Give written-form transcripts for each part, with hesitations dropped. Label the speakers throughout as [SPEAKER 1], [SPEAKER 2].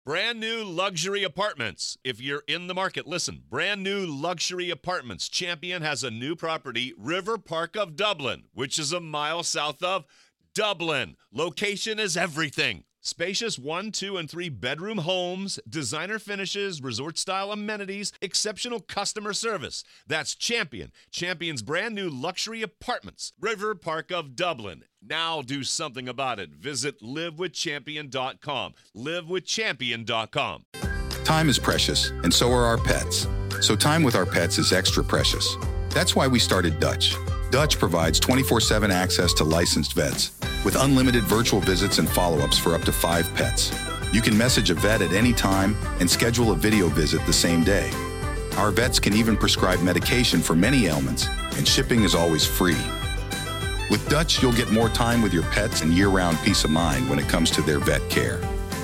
[SPEAKER 1] Brand new luxury apartments. If you're in the market, listen. Brand new luxury apartments. Champion has a new property, River Park of Dublin, which is a mile south of Dublin. Location is everything. Spacious 1, 2, and 3 bedroom homes, designer finishes, resort-style amenities, exceptional customer service. That's Champion. Champion's brand new luxury apartments, River Park of Dublin. Now do something about it. Visit livewithchampion.com. Livewithchampion.com.
[SPEAKER 2] Time is precious, and so are our pets. So time with our pets is extra precious. That's why we started Dutch. Dutch provides 24/7 access to licensed vets with unlimited virtual visits and follow-ups for up to 5 pets. You can message a vet at any time and schedule a video visit the same day. Our vets can even prescribe medication for many ailments, and shipping is always free. With Dutch, you'll get more time with your pets and year-round peace of mind when it comes to their vet care.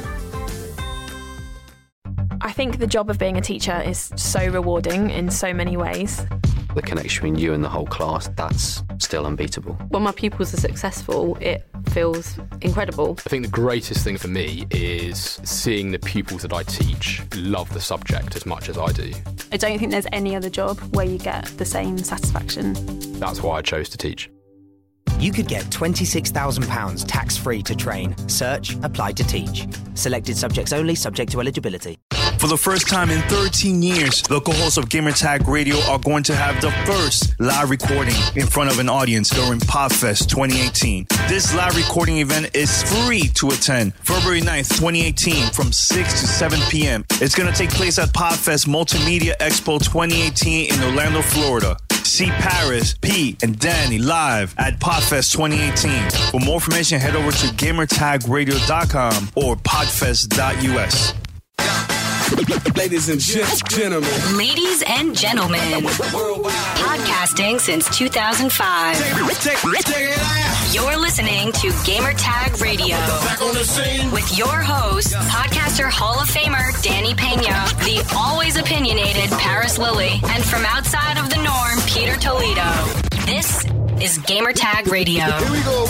[SPEAKER 3] I think the job of being a teacher is so rewarding in so many ways.
[SPEAKER 4] The connection between you and the whole class, that's still unbeatable.
[SPEAKER 5] When my pupils are successful, it feels incredible.
[SPEAKER 6] I think the greatest thing for me is seeing the pupils that I teach love the subject as much as I do.
[SPEAKER 7] I don't think there's any other job where you get the same satisfaction.
[SPEAKER 6] That's why I chose to teach.
[SPEAKER 8] You could get £26,000 tax-free to train. Search Apply to Teach. Selected subjects only, subject to eligibility.
[SPEAKER 9] For the first time in 13 years, the co-hosts of Gamertag Radio are going to have the first live recording in front of an audience during Podfest 2018. This live recording event is free to attend February 9th, 2018 from 6 to 7 p.m. It's going to take place at Podfest Multimedia Expo 2018 in Orlando, Florida. See Paris, Pete, and Danny live at Podfest 2018. For more information, head over to gamertagradio.com or podfest.us.
[SPEAKER 10] Ladies and gentlemen.
[SPEAKER 11] Ladies and gentlemen. Podcasting since 2005. You're listening to Gamertag Radio. With your host, podcaster Hall of Famer Danny Pena, the always opinionated Paris Lilly, and from outside of the norm, Peter Toledo. This is Gamertag Radio.
[SPEAKER 10] Here we go.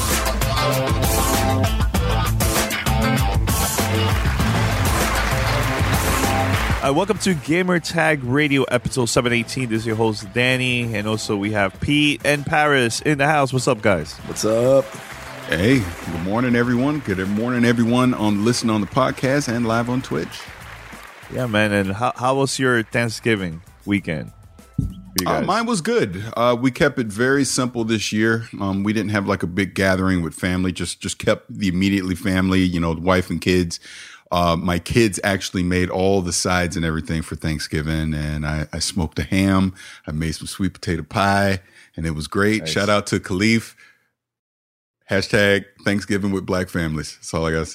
[SPEAKER 12] Welcome to Gamertag Radio episode 718. This is your host Danny, and also we have Pete and Paris in the house. What's up, guys?
[SPEAKER 13] What's up? Hey, good morning, everyone. Good morning, everyone on listening on the podcast and live on Twitch.
[SPEAKER 12] Yeah, man. And how was your Thanksgiving weekend for you guys?
[SPEAKER 13] Mine was good. We kept it very simple this year. We didn't have like a big gathering with family. Just kept the immediately family. You know, the wife and kids. My kids actually made all the sides and everything for Thanksgiving, and I smoked a ham. I made some sweet potato pie, and it was great. Nice. Shout out to Khalif. Hashtag Thanksgiving with Black families. That's all I got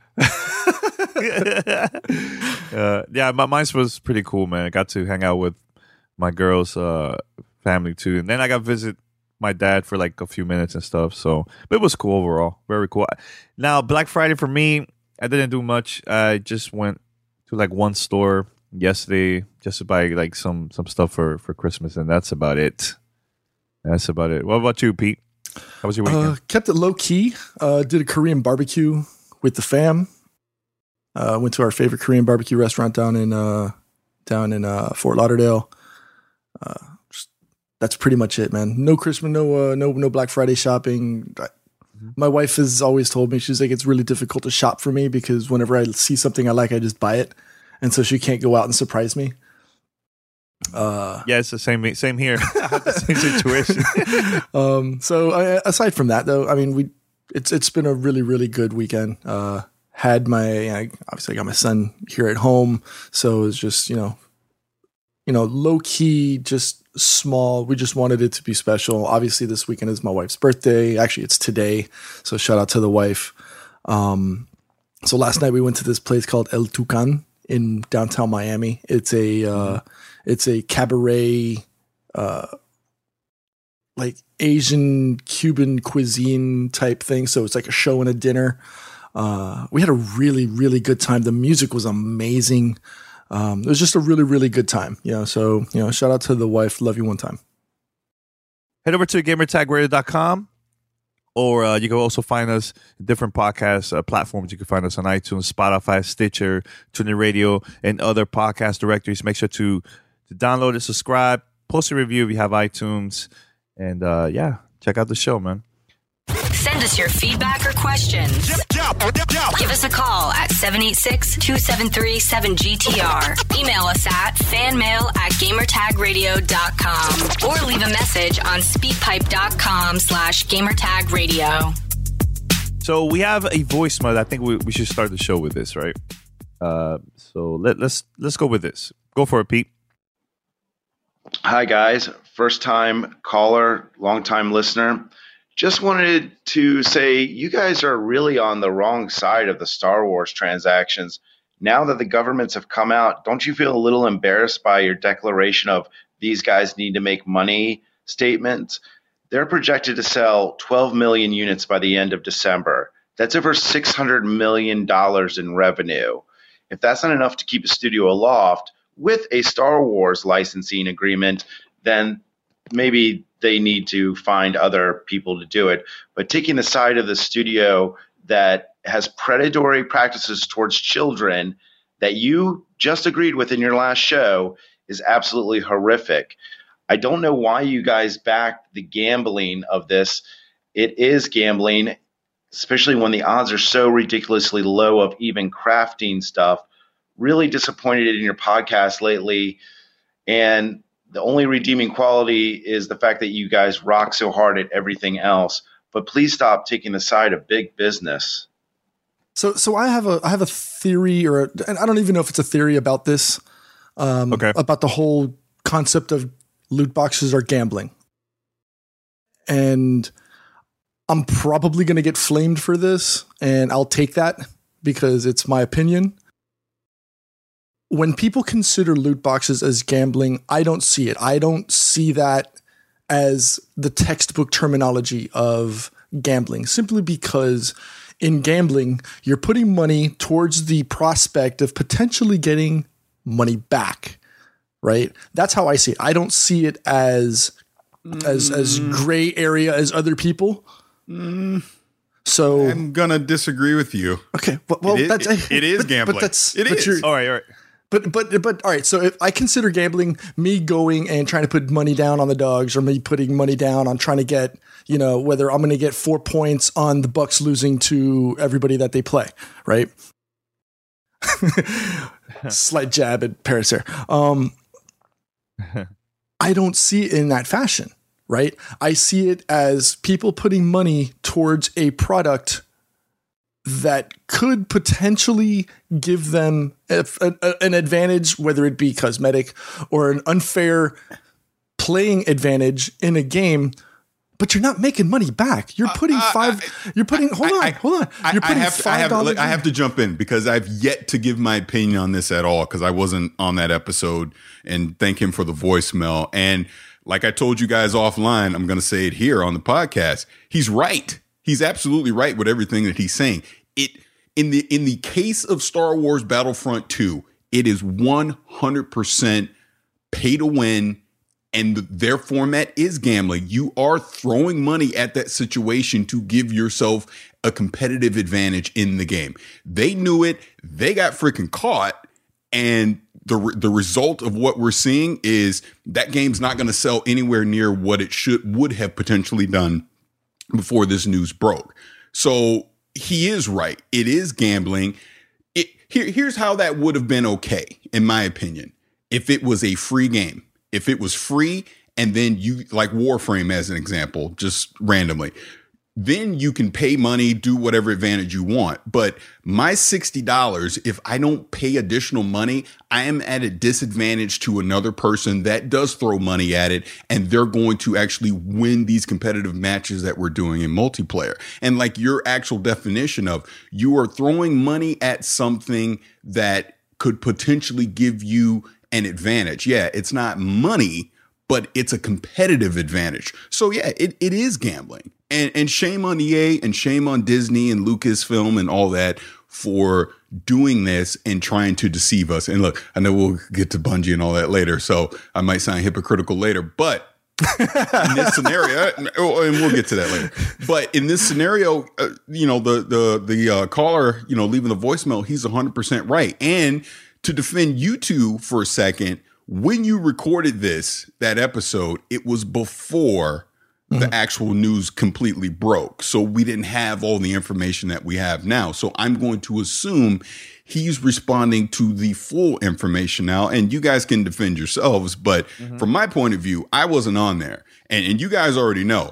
[SPEAKER 13] to say.
[SPEAKER 12] Yeah, mine was pretty cool, man. I got to hang out with my girl's family, too. And then I got to visit my dad for like a few minutes and stuff. So but it was cool overall. Very cool. Now, Black Friday for me, I didn't do much. I just went to like one store yesterday just to buy like some stuff for Christmas, and that's about it. What about you, Pete? How was your weekend?
[SPEAKER 14] Kept it low key. Did a Korean barbecue with the fam. Went to our favorite Korean barbecue restaurant down in Fort Lauderdale. That's pretty much it, man. No Christmas, no Black Friday shopping. My wife has always told me, she's like, it's really difficult to shop for me because whenever I see something I like, I just buy it. And so she can't go out and surprise me.
[SPEAKER 12] Yeah, it's the same here. Same situation.
[SPEAKER 14] So aside from that, though, I mean, it's been a really, really good weekend. Obviously I got my son here at home. So it's just, low key, just small. We just wanted it to be special. Obviously this weekend is my wife's birthday. Actually, it's today. So shout out to the wife. So last night we went to this place called El Tucan in downtown Miami. It's a cabaret, like Asian Cuban cuisine type thing. So it's like a show and a dinner. We had a really, really good time. The music was amazing. It was just a really, really good time. So shout out to the wife. Love you one time.
[SPEAKER 12] Head over to gamertagradio.com. Or you can also find us different podcast platforms. You can find us on iTunes, Spotify, Stitcher, TuneIn Radio, and other podcast directories. Make sure to download it, subscribe, post a review if you have iTunes, and check out the show, man.
[SPEAKER 11] Send us your feedback or questions. Give us a call at 786-273-7GTR. Email us at fanmail@gamertagradio.com or leave a message on speakpipe.com/gamertagradio.
[SPEAKER 12] So we have a voicemail. I think we should start the show with this, right? So let's go with this. Go for it, Pete.
[SPEAKER 15] Hi, guys. First time caller, long time listener. Just wanted to say you guys are really on the wrong side of the Star Wars transactions. Now that the governments have come out, don't you feel a little embarrassed by your declaration of these guys need to make money statements? They're projected to sell 12 million units by the end of December. That's over $600 million in revenue. If that's not enough to keep a studio aloft with a Star Wars licensing agreement, then maybe they need to find other people to do it. But taking the side of the studio that has predatory practices towards children that you just agreed with in your last show is absolutely horrific. I don't know why you guys back the gambling of this. It is gambling, especially when the odds are so ridiculously low of even crafting stuff. Really disappointed in your podcast lately. And the only redeeming quality is the fact that you guys rock so hard at everything else. But please stop taking the side of big business.
[SPEAKER 14] So I have a theory, and I don't even know if it's a theory about this. About the whole concept of loot boxes are gambling, and I'm probably going to get flamed for this, and I'll take that because it's my opinion. When people consider loot boxes as gambling, I don't see it. I don't see that as the textbook terminology of gambling, simply because in gambling, you're putting money towards the prospect of potentially getting money back, right? That's how I see it. I don't see it as gray area as other people. So
[SPEAKER 13] I'm going to disagree with you.
[SPEAKER 14] Okay. Well,
[SPEAKER 13] it is gambling. It is.
[SPEAKER 12] All right.
[SPEAKER 14] But all right. So if I consider gambling me going and trying to put money down on the Dogs, or me putting money down on trying to get, whether I'm going to get 4 points on the Bucks losing to everybody that they play, right? Slight jab at Paris here. I don't see it in that fashion, right? I see it as people putting money towards a product that could potentially give them an advantage, whether it be cosmetic or an unfair playing advantage in a game, but you're not making money back. You're putting hold on. You're putting $5.
[SPEAKER 13] I have to jump in because I've yet to give my opinion on this at all because I wasn't on that episode, and thank him for the voicemail. And like I told you guys offline, I'm going to say it here on the podcast. He's right. He's absolutely right with everything that he's saying. In the case of Star Wars Battlefront 2, it is 100% pay to win, and their format is gambling. You are throwing money at that situation to give yourself a competitive advantage in the game. They knew it. They got freaking caught, and the result of what we're seeing is that game's not going to sell anywhere near what it would have potentially done before this news broke. So he is right. It is gambling. Here's how that would have been okay, in my opinion. If it was a free game, if it was free, and then you, like Warframe as an example, just randomly, then you can pay money, do whatever advantage you want. But my $60, if I don't pay additional money, I am at a disadvantage to another person that does throw money at it, and they're going to actually win these competitive matches that we're doing in multiplayer. And like your actual definition of, you are throwing money at something that could potentially give you an advantage. Yeah, it's not money, but it's a competitive advantage. So yeah, it is gambling. And shame on EA and shame on Disney and Lucasfilm and all that for doing this and trying to deceive us. And look, I know we'll get to Bungie and all that later, so I might sound hypocritical later, but In this scenario, and we'll get to that later. But in this scenario, the caller, leaving the voicemail, he's 100% right. And to defend you two for a second, when you recorded that episode, it was before the actual news completely broke. So we didn't have all the information that we have now. So I'm going to assume he's responding to the full information now. And you guys can defend yourselves. But from my point of view, I wasn't on there. And you guys already know.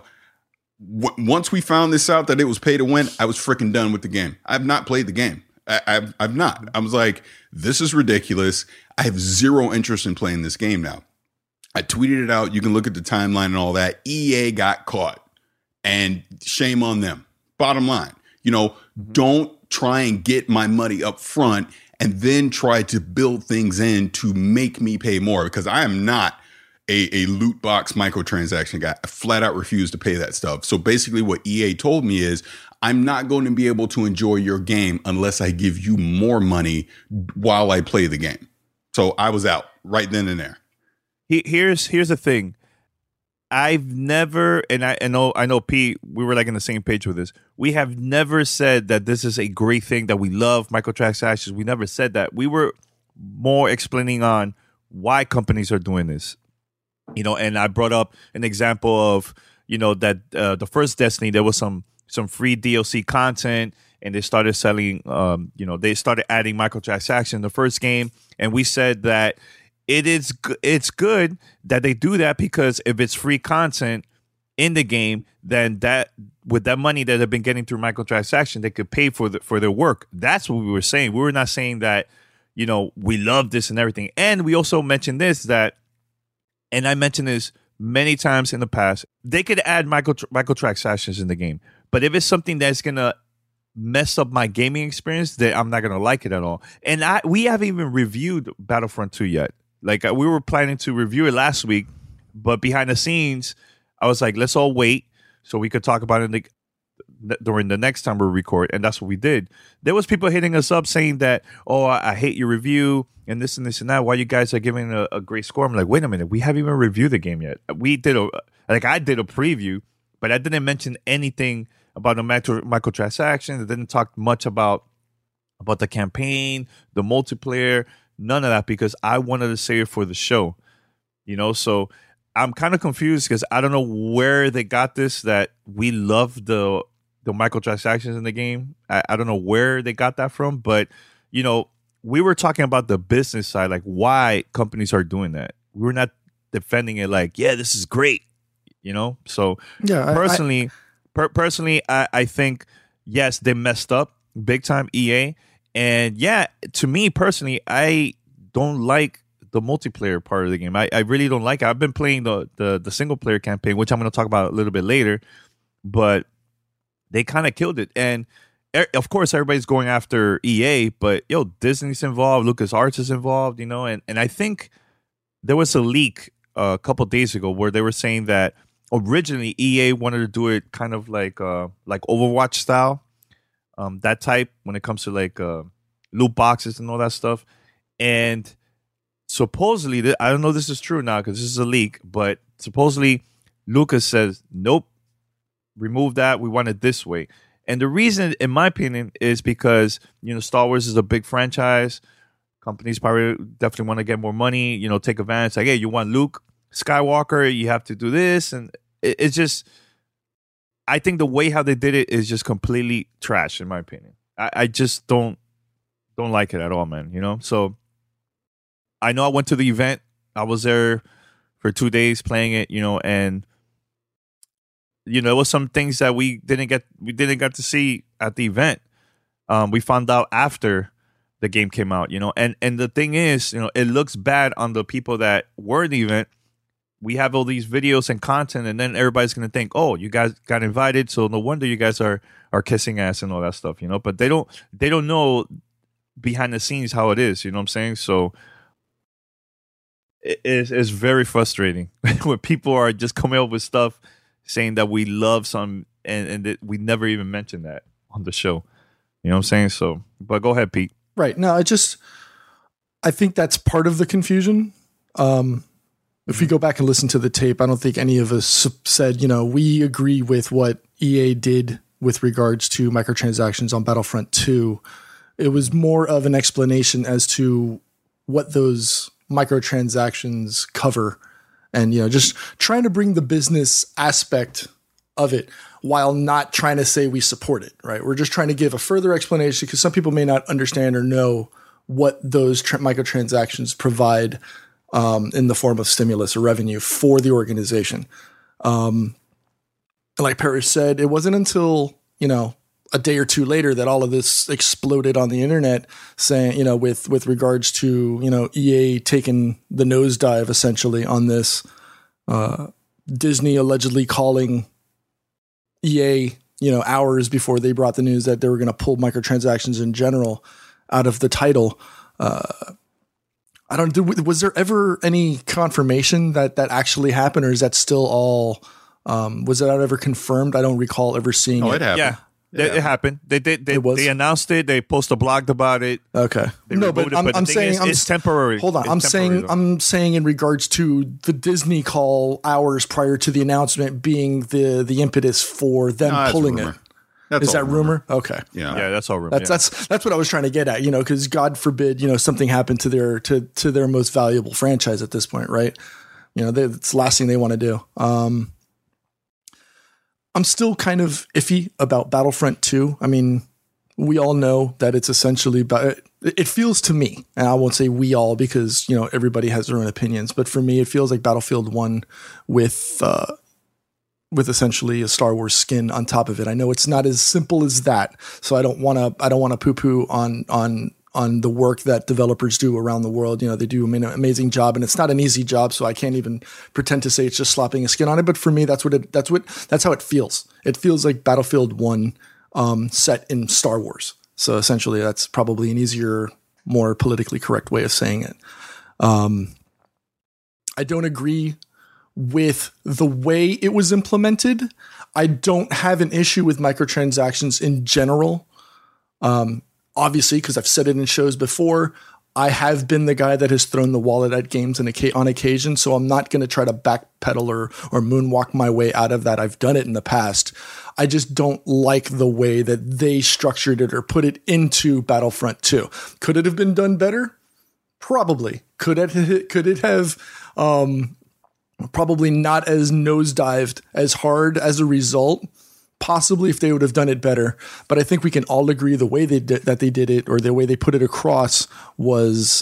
[SPEAKER 13] Once we found this out that it was pay to win, I was freaking done with the game. I've not played the game. I've not. I was like, this is ridiculous. I have zero interest in playing this game now. I tweeted it out. You can look at the timeline and all that. EA got caught, and shame on them. Bottom line, don't try and get my money up front and then try to build things in to make me pay more, because I am not a loot box microtransaction guy. I flat out refuse to pay that stuff. So basically what EA told me is, I'm not going to be able to enjoy your game unless I give you more money while I play the game. So I was out right then and there.
[SPEAKER 12] Here's the thing. I've never, and I know Pete, we were like in the same page with this. We have never said that this is a great thing, that we love microtransactions. We never said that. We were more explaining on why companies are doing this. And I brought up an example of, that the first Destiny, there was some free DLC content, and they started selling, they started adding microtransactions in the first game. And we said that it's good that they do that, because if it's free content in the game, then that with that money that they've been getting through microtransaction, they could pay for their work. That's what we were saying. We were not saying that, we love this and everything. And we also mentioned this, that, and I mentioned this many times in the past, they could add microtransactions in the game. But if it's something that's going to mess up my gaming experience, then I'm not going to like it at all. And we haven't even reviewed Battlefront 2 yet. Like, we were planning to review it last week, but behind the scenes, I was like, let's all wait so we could talk about it during the next time we record, and that's what we did. There was people hitting us up saying that, I hate your review, and this and this and that. Why you guys are giving a great score? I'm like, wait a minute, we haven't even reviewed the game yet. I did a preview, but I didn't mention anything about the microtransactions. I didn't talk much about the campaign, the multiplayer, none of that, because I wanted to save it for the show. So I'm kind of confused, because I don't know where they got this, that we love the microtransactions in the game. I don't know where they got that from, but we were talking about the business side, like why companies are doing that. We were not defending it like, yeah, this is great, So
[SPEAKER 14] yeah,
[SPEAKER 12] personally, I think, yes, they messed up big time, EA. And yeah, to me personally, I don't like the multiplayer part of the game. I really don't like it. I've been playing the single player campaign, which I'm going to talk about a little bit later, but they kind of killed it. And of course, everybody's going after EA, but Disney's involved, LucasArts is involved, and I think there was a leak a couple of days ago where they were saying that originally EA wanted to do it kind of like Overwatch style, that type, when it comes to like loot boxes and all that stuff. And supposedly, I don't know if this is true now because this is a leak, but supposedly Lucas says, nope, remove that. We want it this way. And the reason, in my opinion, is because, Star Wars is a big franchise. Companies probably definitely want to get more money, take advantage. Like, hey, you want Luke Skywalker, you have to do this. And it's just, I think the way how they did it is just completely trash, in my opinion. I just don't like it at all, man, So I know I went to the event. I was there for 2 days playing it, and there was some things that we didn't get to see at the event. We found out after the game came out, and the thing is, it looks bad on the people that were in the event. We have all these videos and content, and then everybody's going to think, oh, you guys got invited, so no wonder you guys are kissing ass and all that stuff, but they don't know behind the scenes how it is, you know what I'm saying? So it's very frustrating when people are just coming up with stuff saying that we love some, and that we never even mentioned that on the show. You know what I'm saying? So, but go ahead, Pete.
[SPEAKER 14] Right. No, I think that's part of the confusion. if we go back and listen to the tape, I don't think any of us said, we agree with what EA did with regards to microtransactions on Battlefront 2. It was more of an explanation as to what those microtransactions cover and, just trying to bring the business aspect of it while not trying to say we support it, right? We're just trying to give a further explanation because some people may not understand or know what those microtransactions provide in the form of stimulus or revenue for the organization. And like Parrish said, it wasn't until, a day or two later that all of this exploded on the internet saying, with regards to, EA taking the nosedive essentially on this, Disney allegedly calling EA, hours before they brought the news that they were going to pull microtransactions in general out of the title. Was there ever any confirmation that actually happened, or is that still all, was that ever confirmed? I don't recall ever seeing it.
[SPEAKER 13] It happened.
[SPEAKER 12] Yeah. It happened. They announced it. They posted a blog about it.
[SPEAKER 14] Okay. No, but I'm saying
[SPEAKER 12] it's temporary.
[SPEAKER 14] Hold on. I'm saying in regards to the Disney call hours prior to the announcement being the impetus for them pulling it. Is that rumor? Okay.
[SPEAKER 12] Yeah, that's all rumor.
[SPEAKER 14] That's what I was trying to get at, because God forbid, something happened to their most valuable franchise at this point, right? It's the last thing they want to do. I'm still kind of iffy about Battlefront 2. I mean, we all know that it's essentially it feels to me, and I won't say we all because, everybody has their own opinions, but for me, it feels like Battlefield 1 with essentially a Star Wars skin on top of it. I know it's not as simple as that, so I don't want to poo-poo on the work that developers do around the world. They do an amazing job, and it's not an easy job, so I can't even pretend to say it's just slapping a skin on it. But for me, that's how it feels. It feels like Battlefield 1 set in Star Wars. So essentially, that's probably an easier, more politically correct way of saying it. I don't agree with the way it was implemented. I don't have an issue with microtransactions in general. Obviously, because I've said it in shows before, I have been the guy that has thrown the wallet at games on occasion, so I'm not going to try to backpedal or moonwalk my way out of that. I've done it in the past. I just don't like the way that they structured it or put it into Battlefront 2. Could it have been done better? Probably. Could it have probably not as nosedived as hard as a result? Possibly, if they would have done it better, but I think we can all agree the way they did it, or the way they put it across, was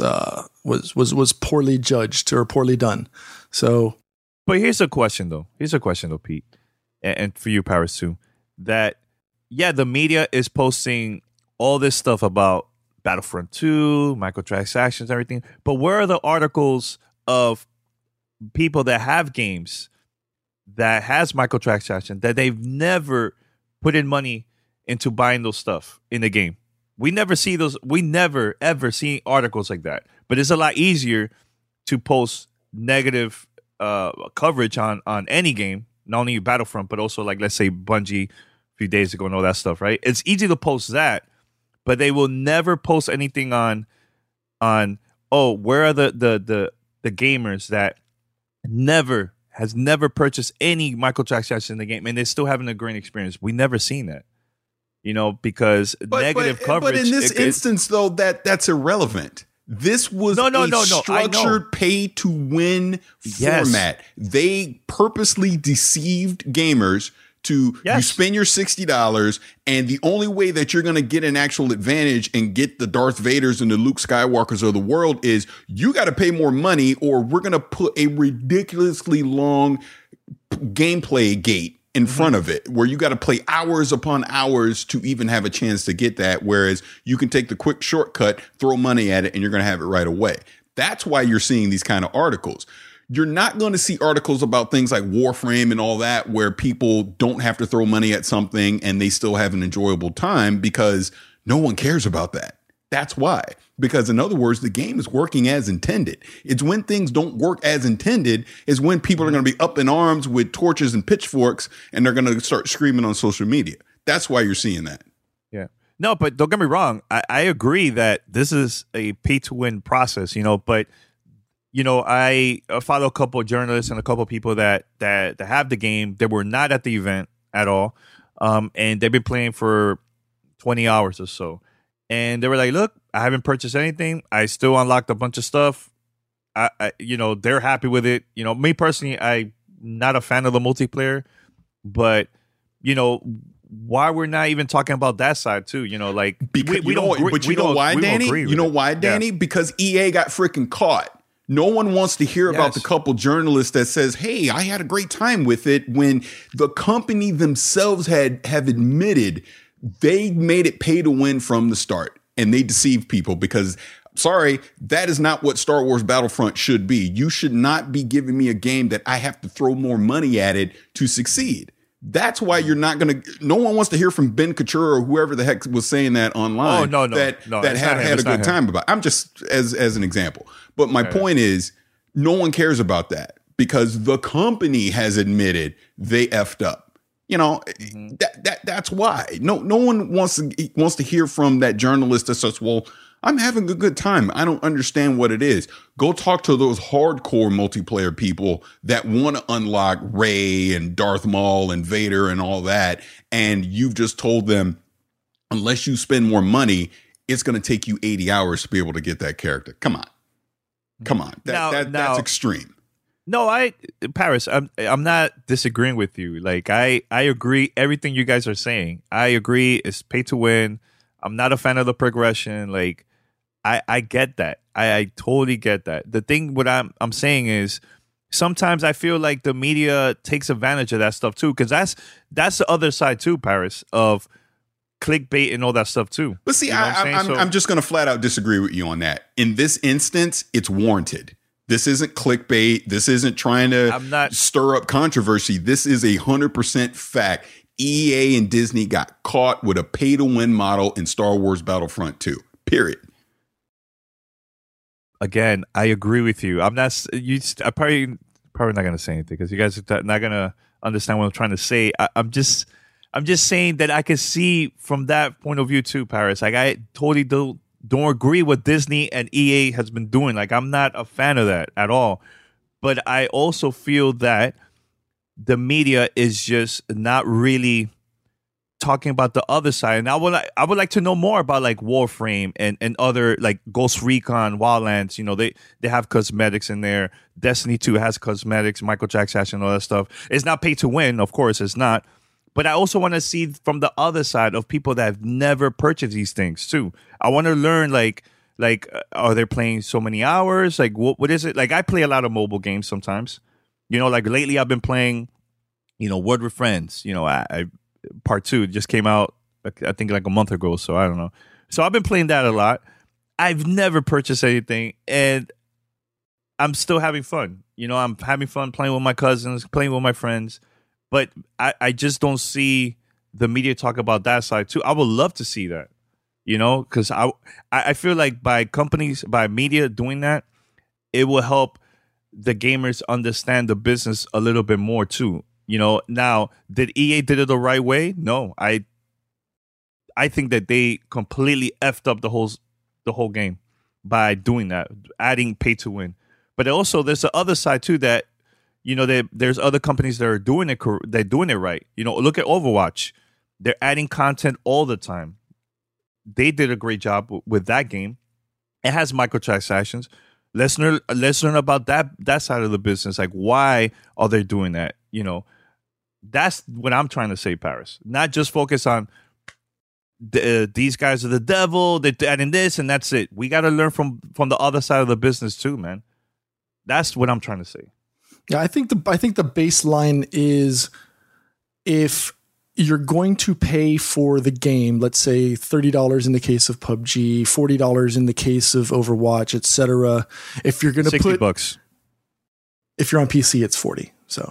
[SPEAKER 14] poorly judged or poorly done. So,
[SPEAKER 12] but here's a question though, Pete, and for you, Paris too. That the media is posting all this stuff about Battlefront 2, microtransactions, everything. But where are the articles of people that have games that has microtransactions that they've never put in money into buying those stuff in the game? We never see those. We never ever see articles like that. But it's a lot easier to post negative coverage on any game, not only Battlefront, but also like, let's say, Bungie a few days ago and all that stuff, right? It's easy to post that, but they will never post anything on where are the gamers that has never purchased any microtransactions in the game, and they're still having a great experience. We never seen that, because negative coverage.
[SPEAKER 13] But in this instance, though, that's irrelevant. This was a structured pay-to-win format. They purposely deceived gamers to you spend your $60, and the only way that you're going to get an actual advantage and get the Darth Vaders and the Luke Skywalkers of the world is you got to pay more money, or we're going to put a ridiculously long gameplay gate in front of it where you got to play hours upon hours to even have a chance to get that. Whereas you can take the quick shortcut, throw money at it, and you're going to have it right away. That's why you're seeing these kind of articles. You're not going to see articles about things like Warframe and all that, where people don't have to throw money at something and they still have an enjoyable time, because no one cares about that. That's why. Because in other words, the game is working as intended. It's when things don't work as intended is when people are going to be up in arms with torches and pitchforks, and they're going to start screaming on social media. That's why you're seeing that.
[SPEAKER 12] Yeah. No, but don't get me wrong. I agree that this is a pay to win process, but I follow a couple of journalists and a couple of people that have the game that were not at the event at all, and they've been playing for 20 hours or so, and they were like, "Look, I haven't purchased anything. I still unlocked a bunch of stuff. They're happy with it. Me personally, I'm not a fan of the multiplayer, but why we're not even talking about that side too?
[SPEAKER 13] Because we don't. But you know why, Danny? You know why, Danny? Because EA got freaking caught. No one wants to hear about the couple journalists that says, "Hey, I had a great time with it," when the company themselves have admitted they made it pay to win from the start, and they deceived people because. Sorry, that is not what Star Wars Battlefront should be. You should not be giving me a game that I have to throw more money at it to succeed. That's why you're not going to. No one wants to hear from Ben Couture or whoever the heck was saying that online.
[SPEAKER 12] Oh, no.
[SPEAKER 13] That had a good time about. I'm just as an example. But my point is, no one cares about that because the company has admitted they effed up. That's why. No one wants to hear from that journalist that says, "Well, I'm having a good time. I don't understand what it is." Go talk to those hardcore multiplayer people that want to unlock Rey and Darth Maul and Vader and all that. And you've just told them, unless you spend more money, it's going to take you 80 hours to be able to get that character. Come on. That's extreme.
[SPEAKER 12] No, Paris, I'm not disagreeing with you. Like, I agree everything you guys are saying. I agree. It's pay to win. I'm not a fan of the progression. Like, I get that. I totally get that. The thing what I'm saying is sometimes I feel like the media takes advantage of that stuff too, because that's the other side too, Paris, of clickbait and all that stuff too.
[SPEAKER 13] But see, I'm just going to flat out disagree with you on that. In this instance, it's warranted. This isn't clickbait. This isn't trying to stir up controversy. This is 100% fact. EA and Disney got caught with a pay-to-win model in Star Wars Battlefront 2. Period.
[SPEAKER 12] Again, I agree with you. I'm not. I'm probably not going to say anything because you guys are not going to understand what I'm trying to say. I'm just saying that I can see from that point of view too, Paris. Like, I totally don't agree with Disney and EA has been doing. Like, I'm not a fan of that at all. But I also feel that the media is just not really talking about the other side. And I would like to know more about like Warframe and other like Ghost Recon, Wildlands. They have cosmetics in there. Destiny 2 has cosmetics, Michael Jackson and all that stuff. It's not pay to win, of course it's not. But I also want to see from the other side of people that have never purchased these things too. I want to learn like are they playing so many hours? Like what is it? Like, I play a lot of mobile games sometimes. Like lately I've been playing, Word with Friends. I Part 2 just came out, I think like a month ago, so I don't know. So I've been playing that a lot. I've never purchased anything, and I'm still having fun. I'm having fun playing with my cousins, playing with my friends, but I just don't see the media talk about that side too. I would love to see that, because I feel like by media doing that, it will help the gamers understand the business a little bit more too. Now, did EA did it the right way? No, I think that they completely effed up the whole game by doing that, adding pay to win. But also, there's the other side too that there's other companies that are doing it. They're doing it right. Look at Overwatch. They're adding content all the time. They did a great job with that game. It has microtransactions. Let's learn about that side of the business. Like, why are they doing that? That's what I'm trying to say, Paris. Not just focus on these guys are the devil. They're adding this and that's it. We got to learn from the other side of the business too, man. That's what I'm trying to say.
[SPEAKER 14] Yeah, I think the baseline is if you're going to pay for the game, let's say $30 in the case of PUBG, $40 in the case of Overwatch, etc. If you're going to put
[SPEAKER 12] $60,
[SPEAKER 14] if you're on PC, it's $40. So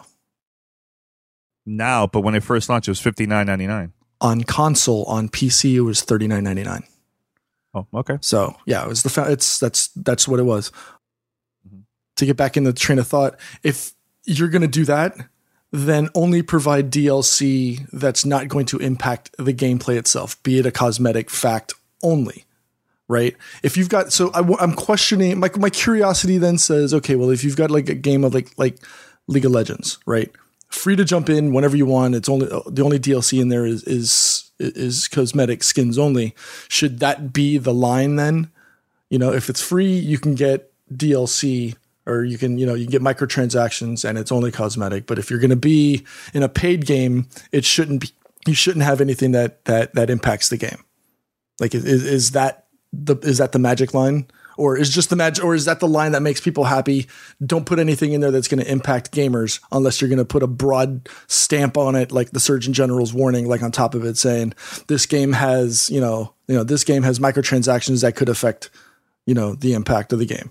[SPEAKER 12] now, but when it first launched, it was $59.99
[SPEAKER 14] on console. On PC, it was $39.99.
[SPEAKER 12] Oh, okay.
[SPEAKER 14] So yeah, it was that's what it was. Mm-hmm. To get back in the train of thought, if you're going to do that, then only provide DLC that's not going to impact the gameplay itself, be it a cosmetic fact only. right? If you've got, so I'm questioning, my curiosity then says, okay, well, if you've got like a game of like League of Legends, right? Free to jump in whenever you want. It's only the only DLC in there is cosmetic skins only. Should that be the line then? You know, if it's free, you can get DLC, or you can get microtransactions and it's only cosmetic. But if you're going to be in a paid game, it shouldn't be. You shouldn't have anything that impacts the game. Like, is that the magic line? Or is just the magic, or is that the line that makes people happy? Don't put anything in there that's going to impact gamers unless you're going to put a broad stamp on it, like the Surgeon General's warning, like on top of it saying this game has, this game has microtransactions that could affect, the impact of the game.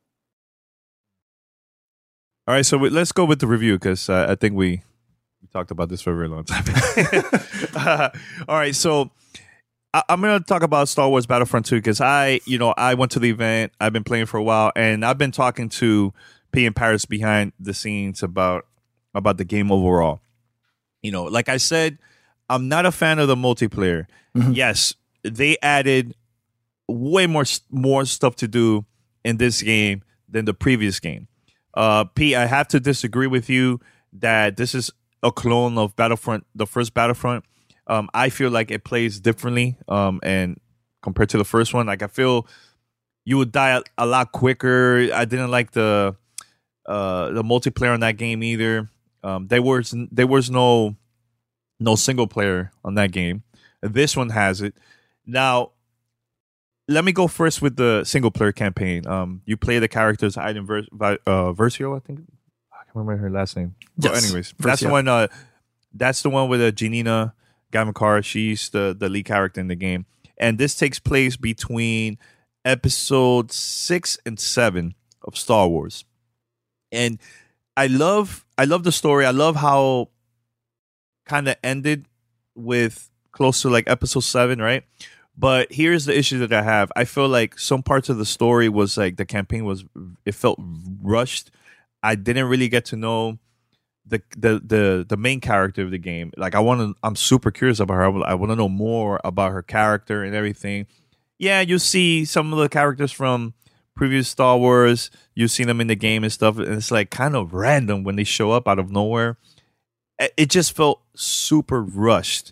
[SPEAKER 12] All right, so let's go with the review because I think we talked about this for a very long time. All right, so I'm going to talk about Star Wars Battlefront 2 because I went to the event. I've been playing for a while, and I've been talking to P and Paris behind the scenes about the game overall. Like I said, I'm not a fan of the multiplayer. Mm-hmm. Yes, they added way more stuff to do in this game than the previous game. P, I have to disagree with you that this is a clone of Battlefront, the first Battlefront. I feel like it plays differently, and compared to the first one, like I feel you would die a lot quicker. I didn't like the multiplayer on that game either. There was no single player on that game. This one has it. Now, let me go first with the single player campaign. You play the characters Iden Versio, I think. I can't remember her last name. Yes. But anyways, that's the one. That's the one with Janina Gavankar. She's the lead character in the game, and this takes place between episode 6 and 7 of Star Wars. And I love the story. I love how kind of ended with close to like episode 7, right? But here's the issue that I have. I feel like some parts of the story was like the campaign it felt rushed. I didn't really get to know the main character of the game. Like I'm super curious about her. I want to know more about her character and everything. Yeah, you see some of the characters from previous Star Wars. You see them in the game and stuff, and it's like kind of random when they show up out of nowhere. It just felt super rushed.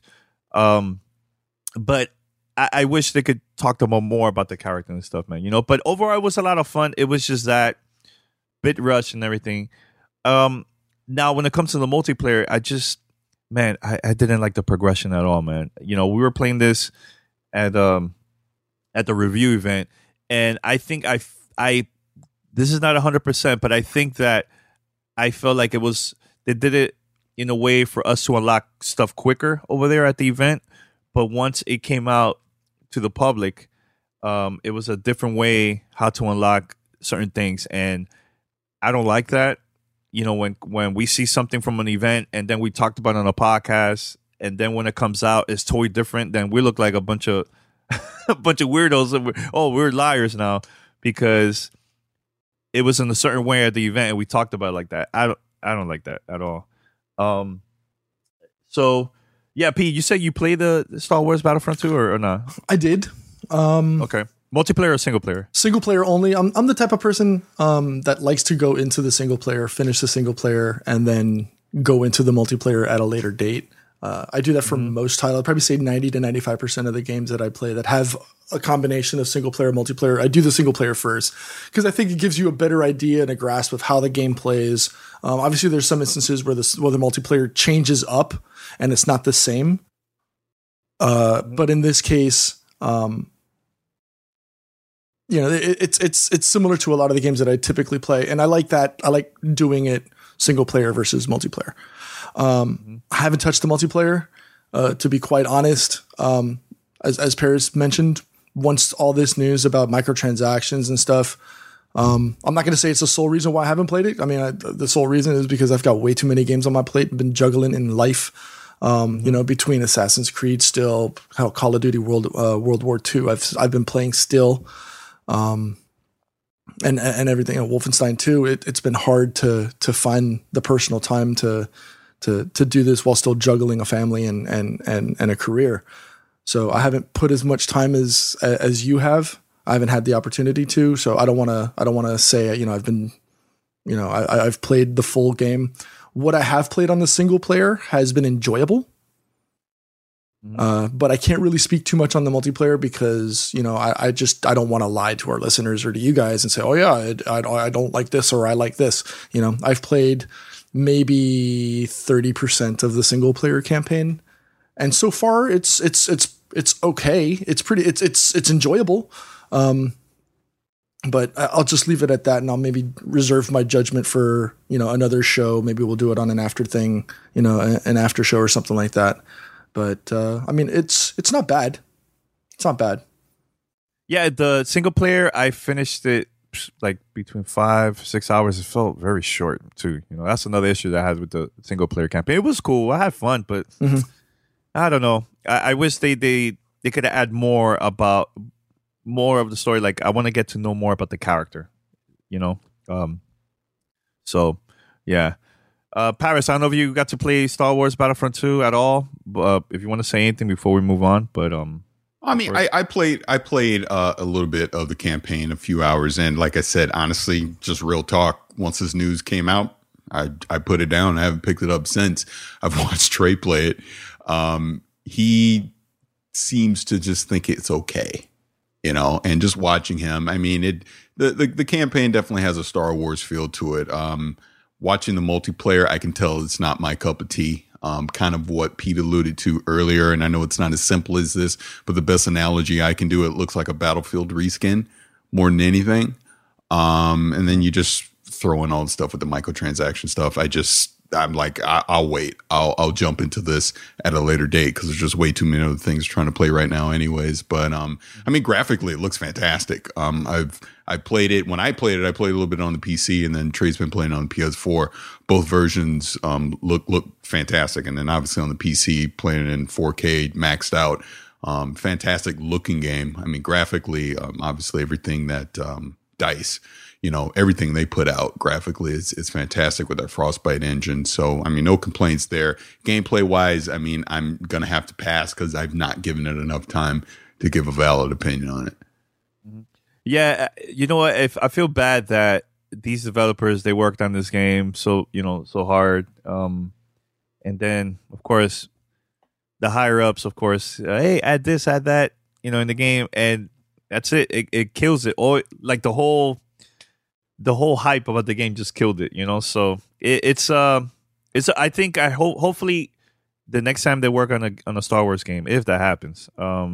[SPEAKER 12] But I wish they could talk to them more about the character and stuff, man. But overall, it was a lot of fun. It was just that bit rushed and everything. Now, when it comes to the multiplayer, I didn't like the progression at all, man. We were playing this at the review event, and I think this is not 100%, but I think that I felt like they did it in a way for us to unlock stuff quicker over there at the event. But once it came out to the public, it was a different way how to unlock certain things, and I don't like that. When we see something from an event and then we talked about it on a podcast, and then when it comes out, it's totally different, then we look like a bunch of weirdos. We're liars now because it was in a certain way at the event and we talked about it like that. I don't like that at all. So yeah, Pete, you said you played the Star Wars Battlefront 2 or not?
[SPEAKER 14] I did.
[SPEAKER 12] Okay. Multiplayer or single player?
[SPEAKER 14] Single player only. I'm the type of person that likes to go into the single player, finish the single player, and then go into the multiplayer at a later date. I do that for most titles. I'd probably say 90 to 95% of the games that I play that have a combination of single player, multiplayer. I do the single player first because I think it gives you a better idea and a grasp of how the game plays. Obviously, there's some instances where the multiplayer changes up and it's not the same. But in this case, it's similar to a lot of the games that I typically play, and I like that. I like doing it single player versus multiplayer. I haven't touched the multiplayer, to be quite honest. As Paris mentioned, once all this news about microtransactions and stuff, I'm not going to say it's the sole reason why I haven't played it. I mean, the sole reason is because I've got way too many games on my plate. I've been juggling in life. Between Assassin's Creed, still Call of Duty World War II, I've been playing still. And everything. Wolfenstein 2, it's been hard to find the personal time to do this while still juggling a family and a career. So I haven't put as much time as you have. I haven't had the opportunity to, so I don't want to say, I've been, I've played the full game. What I have played on the single player has been enjoyable. But I can't really speak too much on the multiplayer because, I don't want to lie to our listeners or to you guys and say, oh yeah, I don't like this or I like this. I've played maybe 30% of the single player campaign. And so far it's okay. It's enjoyable. But I'll just leave it at that, and I'll maybe reserve my judgment for, another show. Maybe we'll do it on an after thing, an after show or something like that. But it's not bad. It's not bad.
[SPEAKER 12] Yeah, the single player, I finished it like between 5-6 hours. It felt very short too. That's another issue that I had with the single player campaign. It was cool. I had fun, but I don't know. I wish they could add more of the story. Like I want to get to know more about the character. So yeah. Paris, I don't know if you got to play Star Wars Battlefront 2 at all. If you want to say anything before we move on, but
[SPEAKER 13] I played a little bit of the campaign, a few hours, and like I said, honestly, just real talk. Once this news came out, I put it down. I haven't picked it up since. I've watched Trey play it. He seems to just think it's okay, and just watching him. I mean, the campaign definitely has a Star Wars feel to it. Watching the multiplayer, I can tell it's not my cup of tea. Kind of what Pete alluded to earlier, and I know it's not as simple as this, but the best analogy I can do, it looks like a Battlefield reskin more than anything. And then you just throw in all the stuff with the microtransaction stuff. I'm like, I'll wait. I'll jump into this at a later date because there's just way too many other things trying to play right now anyways. But, graphically, it looks fantastic. I played it. When I played it, I played a little bit on the PC, and then Trey's been playing on the PS4. Both versions look fantastic. And then obviously on the PC, playing it in 4K, maxed out. Fantastic looking game. Graphically, obviously everything that DICE, everything they put out graphically is fantastic with their Frostbite engine. So, no complaints there. Gameplay wise, I'm going to have to pass because I've not given it enough time to give a valid opinion on it.
[SPEAKER 12] Yeah, you know what? I feel bad that these developers, they worked on this game so hard. And then, of course, the higher ups, of course, hey, add this, add that, in the game. And that's it. It kills it. Or like the whole hype about the game just killed it, So hopefully the next time they work on a Star Wars game, if that happens,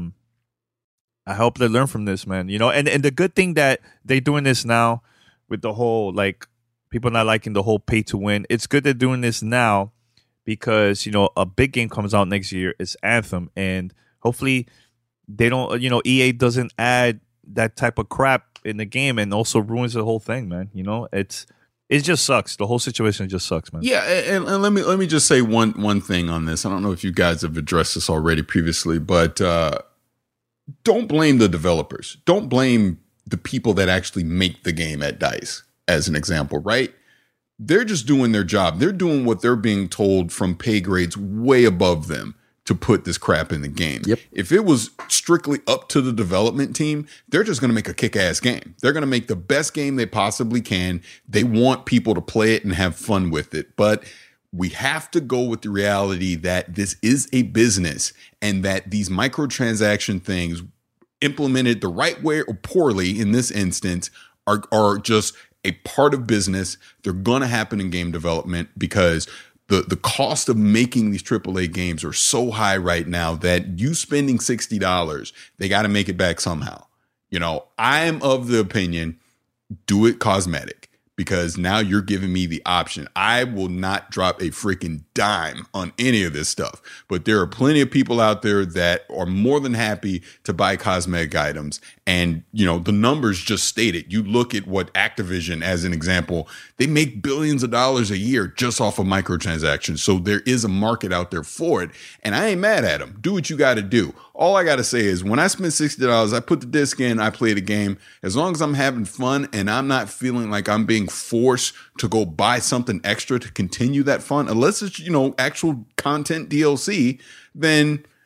[SPEAKER 12] I hope they learn from this, man. And the good thing that they're doing this now with the whole, like, people not liking the whole pay to win. It's good they're doing this now because, a big game comes out next year. It's Anthem. And hopefully they don't, EA doesn't add that type of crap in the game and also ruins the whole thing, man. It just sucks. The whole situation just sucks, man.
[SPEAKER 13] Yeah, and let me just say one thing on this. I don't know if you guys have addressed this already previously, but don't blame the developers. Don't blame the people that actually make the game at DICE, as an example, right? They're just doing their job. They're doing what they're being told from pay grades way above them to put this crap in the game.
[SPEAKER 14] Yep.
[SPEAKER 13] If it was strictly up to the development team, they're just going to make a kick-ass game. They're going to make the best game they possibly can. They want people to play it and have fun with it. But we have to go with the reality that this is a business and that these microtransaction things, implemented the right way or poorly in this instance, are just a part of business. They're going to happen in game development because the cost of making these AAA games are so high right now that you spending $60, they got to make it back somehow. I'm of the opinion, do it cosmetic. Because now you're giving me the option. I will not drop a freaking dime on any of this stuff. But there are plenty of people out there that are more than happy to buy cosmetic items. And, the numbers just stated. You look at what Activision, as an example, they make billions of dollars a year just off of microtransactions. So there is a market out there for it. And I ain't mad at them. Do what you got to do. All I got to say is when I spend $60, I put the disc in, I play the game. As long as I'm having fun and I'm not feeling like I'm being forced to go buy something extra to continue that fun, unless it's, actual content DLC, then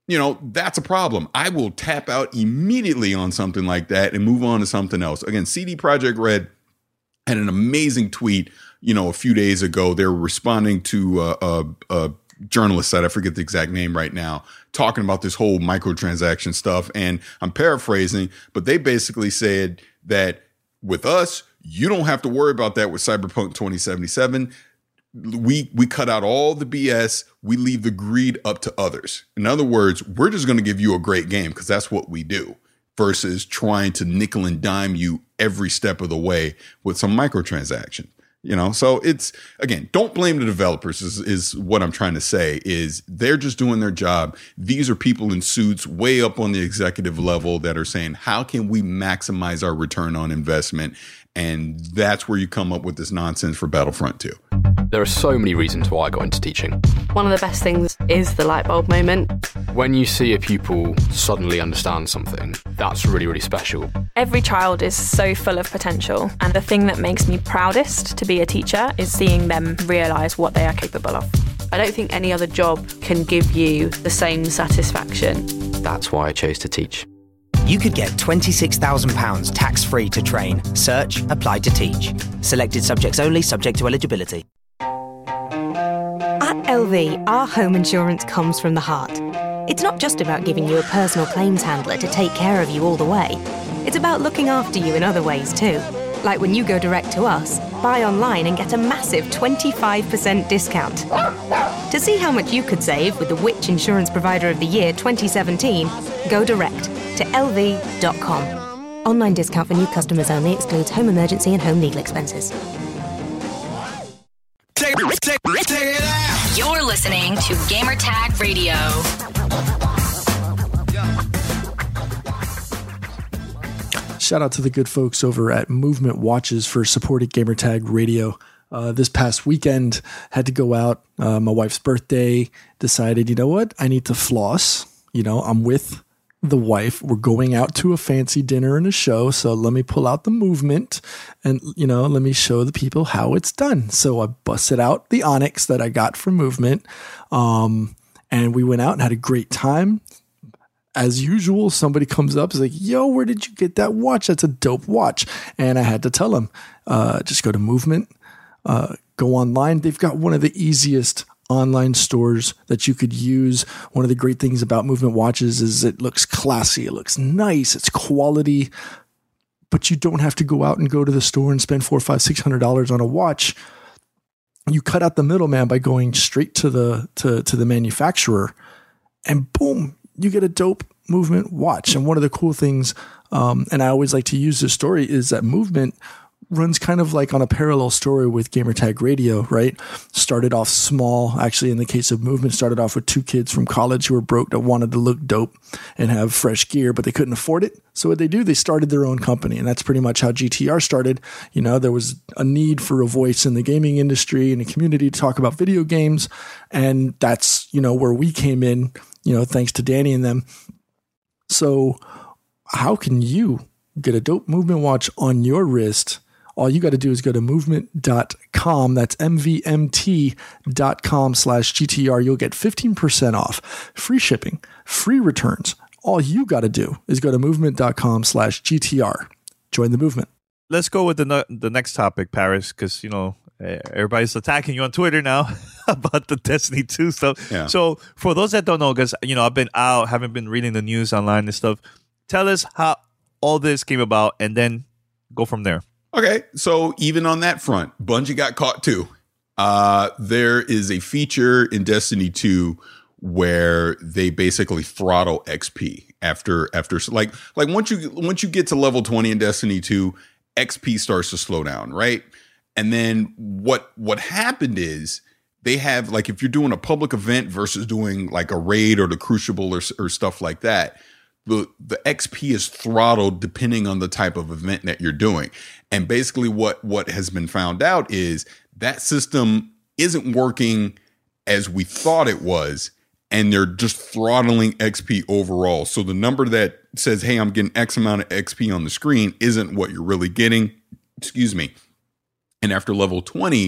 [SPEAKER 13] that's a problem. I will tap out immediately on something like that and move on to something else. Again, CD Projekt Red had an amazing tweet, a few days ago. They were responding to a journalist site, I forget the exact name right now, talking about this whole microtransaction stuff. And I'm paraphrasing, but they basically said that with us, you don't have to worry about that with Cyberpunk 2077. We cut out all the BS. We leave the greed up to others. In other words, we're just going to give you a great game because that's what we do, versus trying to nickel and dime you every step of the way with some microtransaction. So it's, again, don't blame the developers is what I'm trying to say, is they're just doing their job. These are people in suits way up on the executive level that are saying, how can we maximize our return on investment? And that's where you come up with this nonsense for Battlefront 2.
[SPEAKER 6] There are so many reasons why I got into teaching.
[SPEAKER 5] One of the best things is the light bulb moment.
[SPEAKER 6] When you see a pupil suddenly understand something, that's really, really special.
[SPEAKER 3] Every child is so full of potential, and the thing that makes me proudest to be a teacher is seeing them realise what they are capable of.
[SPEAKER 5] I don't think any other job can give you the same satisfaction.
[SPEAKER 4] That's why I chose to teach.
[SPEAKER 8] You could get £26,000 tax-free to train. Search, apply to teach. Selected subjects only, subject to eligibility.
[SPEAKER 16] At LV, our home insurance comes from the heart. It's not just about giving you a personal claims handler to take care of you all the way. It's about looking after you in other ways too. Like when you go direct to us, buy online and get a massive 25% discount. To see how much you could save with the Which Insurance Provider of the Year 2017, go direct to lv.com. Online discount for new customers only, excludes home emergency and home legal expenses.
[SPEAKER 11] You're listening to Gamertag Radio.
[SPEAKER 14] Shout out to the good folks over at Movement Watches for supporting Gamertag Radio. This past weekend, had to go out. My wife's birthday, decided, you know what? I need to floss. I'm with the wife. We're going out to a fancy dinner and a show. So let me pull out the Movement and, let me show the people how it's done. So I busted out the Onyx that I got from Movement. And we went out and had a great time. As usual, somebody comes up, is like, yo, where did you get that watch? That's a dope watch. And I had to tell him, just go to Movement, go online. They've got one of the easiest online stores that you could use. One of the great things about Movement watches is it looks classy. It looks nice. It's quality, but you don't have to go out and go to the store and spend $400, $500, $600 on a watch. You cut out the middleman by going straight to the manufacturer, and boom, you get a dope Movement watch. And one of the cool things, and I always like to use this story, is that Movement runs kind of like on a parallel story with Gamertag Radio, right? Started off small. Actually, in the case of Movement, started off with two kids from college who were broke that wanted to look dope and have fresh gear, but they couldn't afford it. So what they do, they started their own company. And that's pretty much how GTR started. There was a need for a voice in the gaming industry and a community to talk about video games. And that's, where we came in, thanks to Danny and them. So how can you get a dope Movement watch on your wrist? All you got to do is go to movement.com. That's mvmt.com/GTR. You'll get 15% off, free shipping, free returns. All you got to do is go to movement.com/GTR. Join the movement.
[SPEAKER 12] Let's go with the next topic, Paris, because, everybody's attacking you on Twitter now about the Destiny 2 stuff.
[SPEAKER 13] Yeah.
[SPEAKER 12] So for those that don't know, because, I've been out, haven't been reading the news online and stuff, tell us how all this came about and then go from there.
[SPEAKER 13] Okay, so even on that front, Bungie got caught too. There is a feature in Destiny 2 where they basically throttle XP after like once you get to level 20 in Destiny 2, XP starts to slow down, right? And then what happened is they have, like, if you're doing a public event versus doing like a raid or the Crucible or stuff like that, the XP is throttled depending on the type of event that you're doing. And basically what has been found out is that system isn't working as we thought it was, and they're just throttling XP overall. So the number that says, hey, I'm getting X amount of XP on the screen isn't what you're really getting. Excuse me. And after level 20,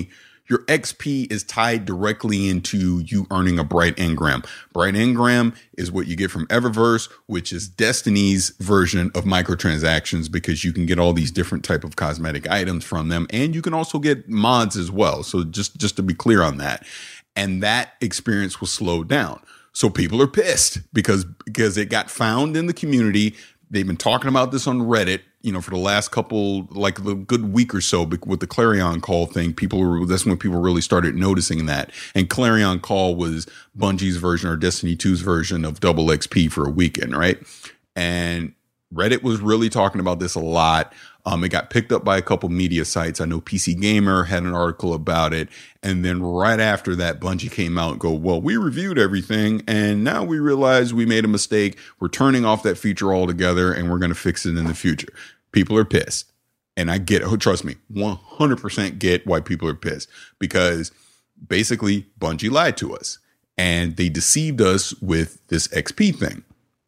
[SPEAKER 13] your XP is tied directly into you earning a Bright Engram. Bright Engram is what you get from Eververse, which is Destiny's version of microtransactions, because you can get all these different type of cosmetic items from them, and you can also get mods as well. So just to be clear on that. And that experience was slowed down. So people are pissed because it got found in the community. They've been talking about this on Reddit, for the last couple, like the good week or so with the Clarion Call thing. That's when people really started noticing that. And Clarion Call was Bungie's version, or Destiny 2's version of double XP for a weekend, right? And Reddit was really talking about this a lot. It got picked up by a couple media sites. I know PC Gamer had an article about it. And then right after that, Bungie came out and go, well, we reviewed everything, and now we realize we made a mistake. We're turning off that feature altogether, and we're going to fix it in the future. People are pissed. And I get it. Trust me, 100% get why people are pissed, because basically Bungie lied to us and they deceived us with this XP thing.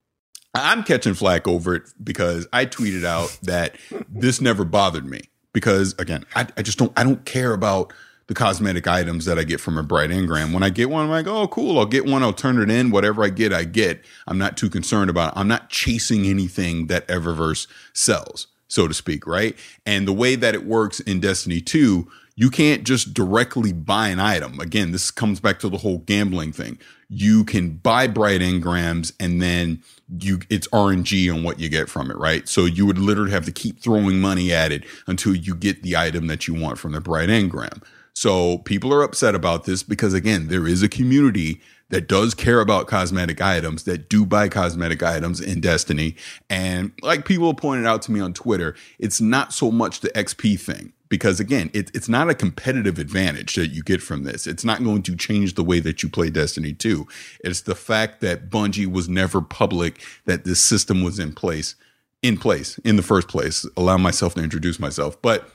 [SPEAKER 13] I'm catching flack over it because I tweeted out that this never bothered me, because again, I don't care about the cosmetic items that I get from a Bright Engram. When I get one, I'm like, oh, cool, I'll get one, I'll turn it in. Whatever I get, I get. I'm not too concerned about it. I'm not chasing anything that Eververse sells, so to speak, right? And the way that it works in Destiny 2, you can't just directly buy an item. Again, this comes back to the whole gambling thing. You can buy Bright Engrams, and then it's RNG on what you get from it, right? So you would literally have to keep throwing money at it until you get the item that you want from the Bright Engram. So people are upset about this because, again, there is a community that does care about cosmetic items, that do buy cosmetic items in Destiny. And like people pointed out to me on Twitter, it's not so much the XP thing, because again, it's not a competitive advantage that you get from this. It's not going to change the way that you play Destiny 2. It's the fact that Bungie was never public that this system was in place in the first place. Allow myself to introduce myself. But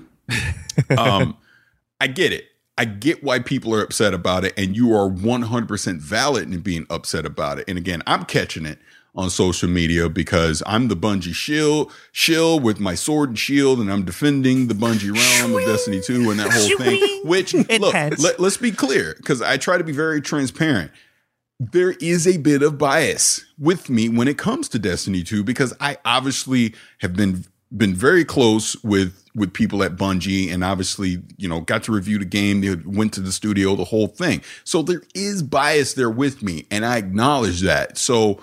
[SPEAKER 13] I get it. I get why people are upset about it, and you are 100% valid in being upset about it. And again, I'm catching it on social media because I'm the Bungie shill with my sword and shield, and I'm defending the Bungie realm of Destiny 2 and that whole thing. Which, look, let's be clear, because I try to be very transparent. There is a bit of bias with me when it comes to Destiny 2, because I obviously have been very close with people at Bungie, and obviously, got to review the game. They went to the studio, the whole thing. So there is bias there with me, and I acknowledge that. So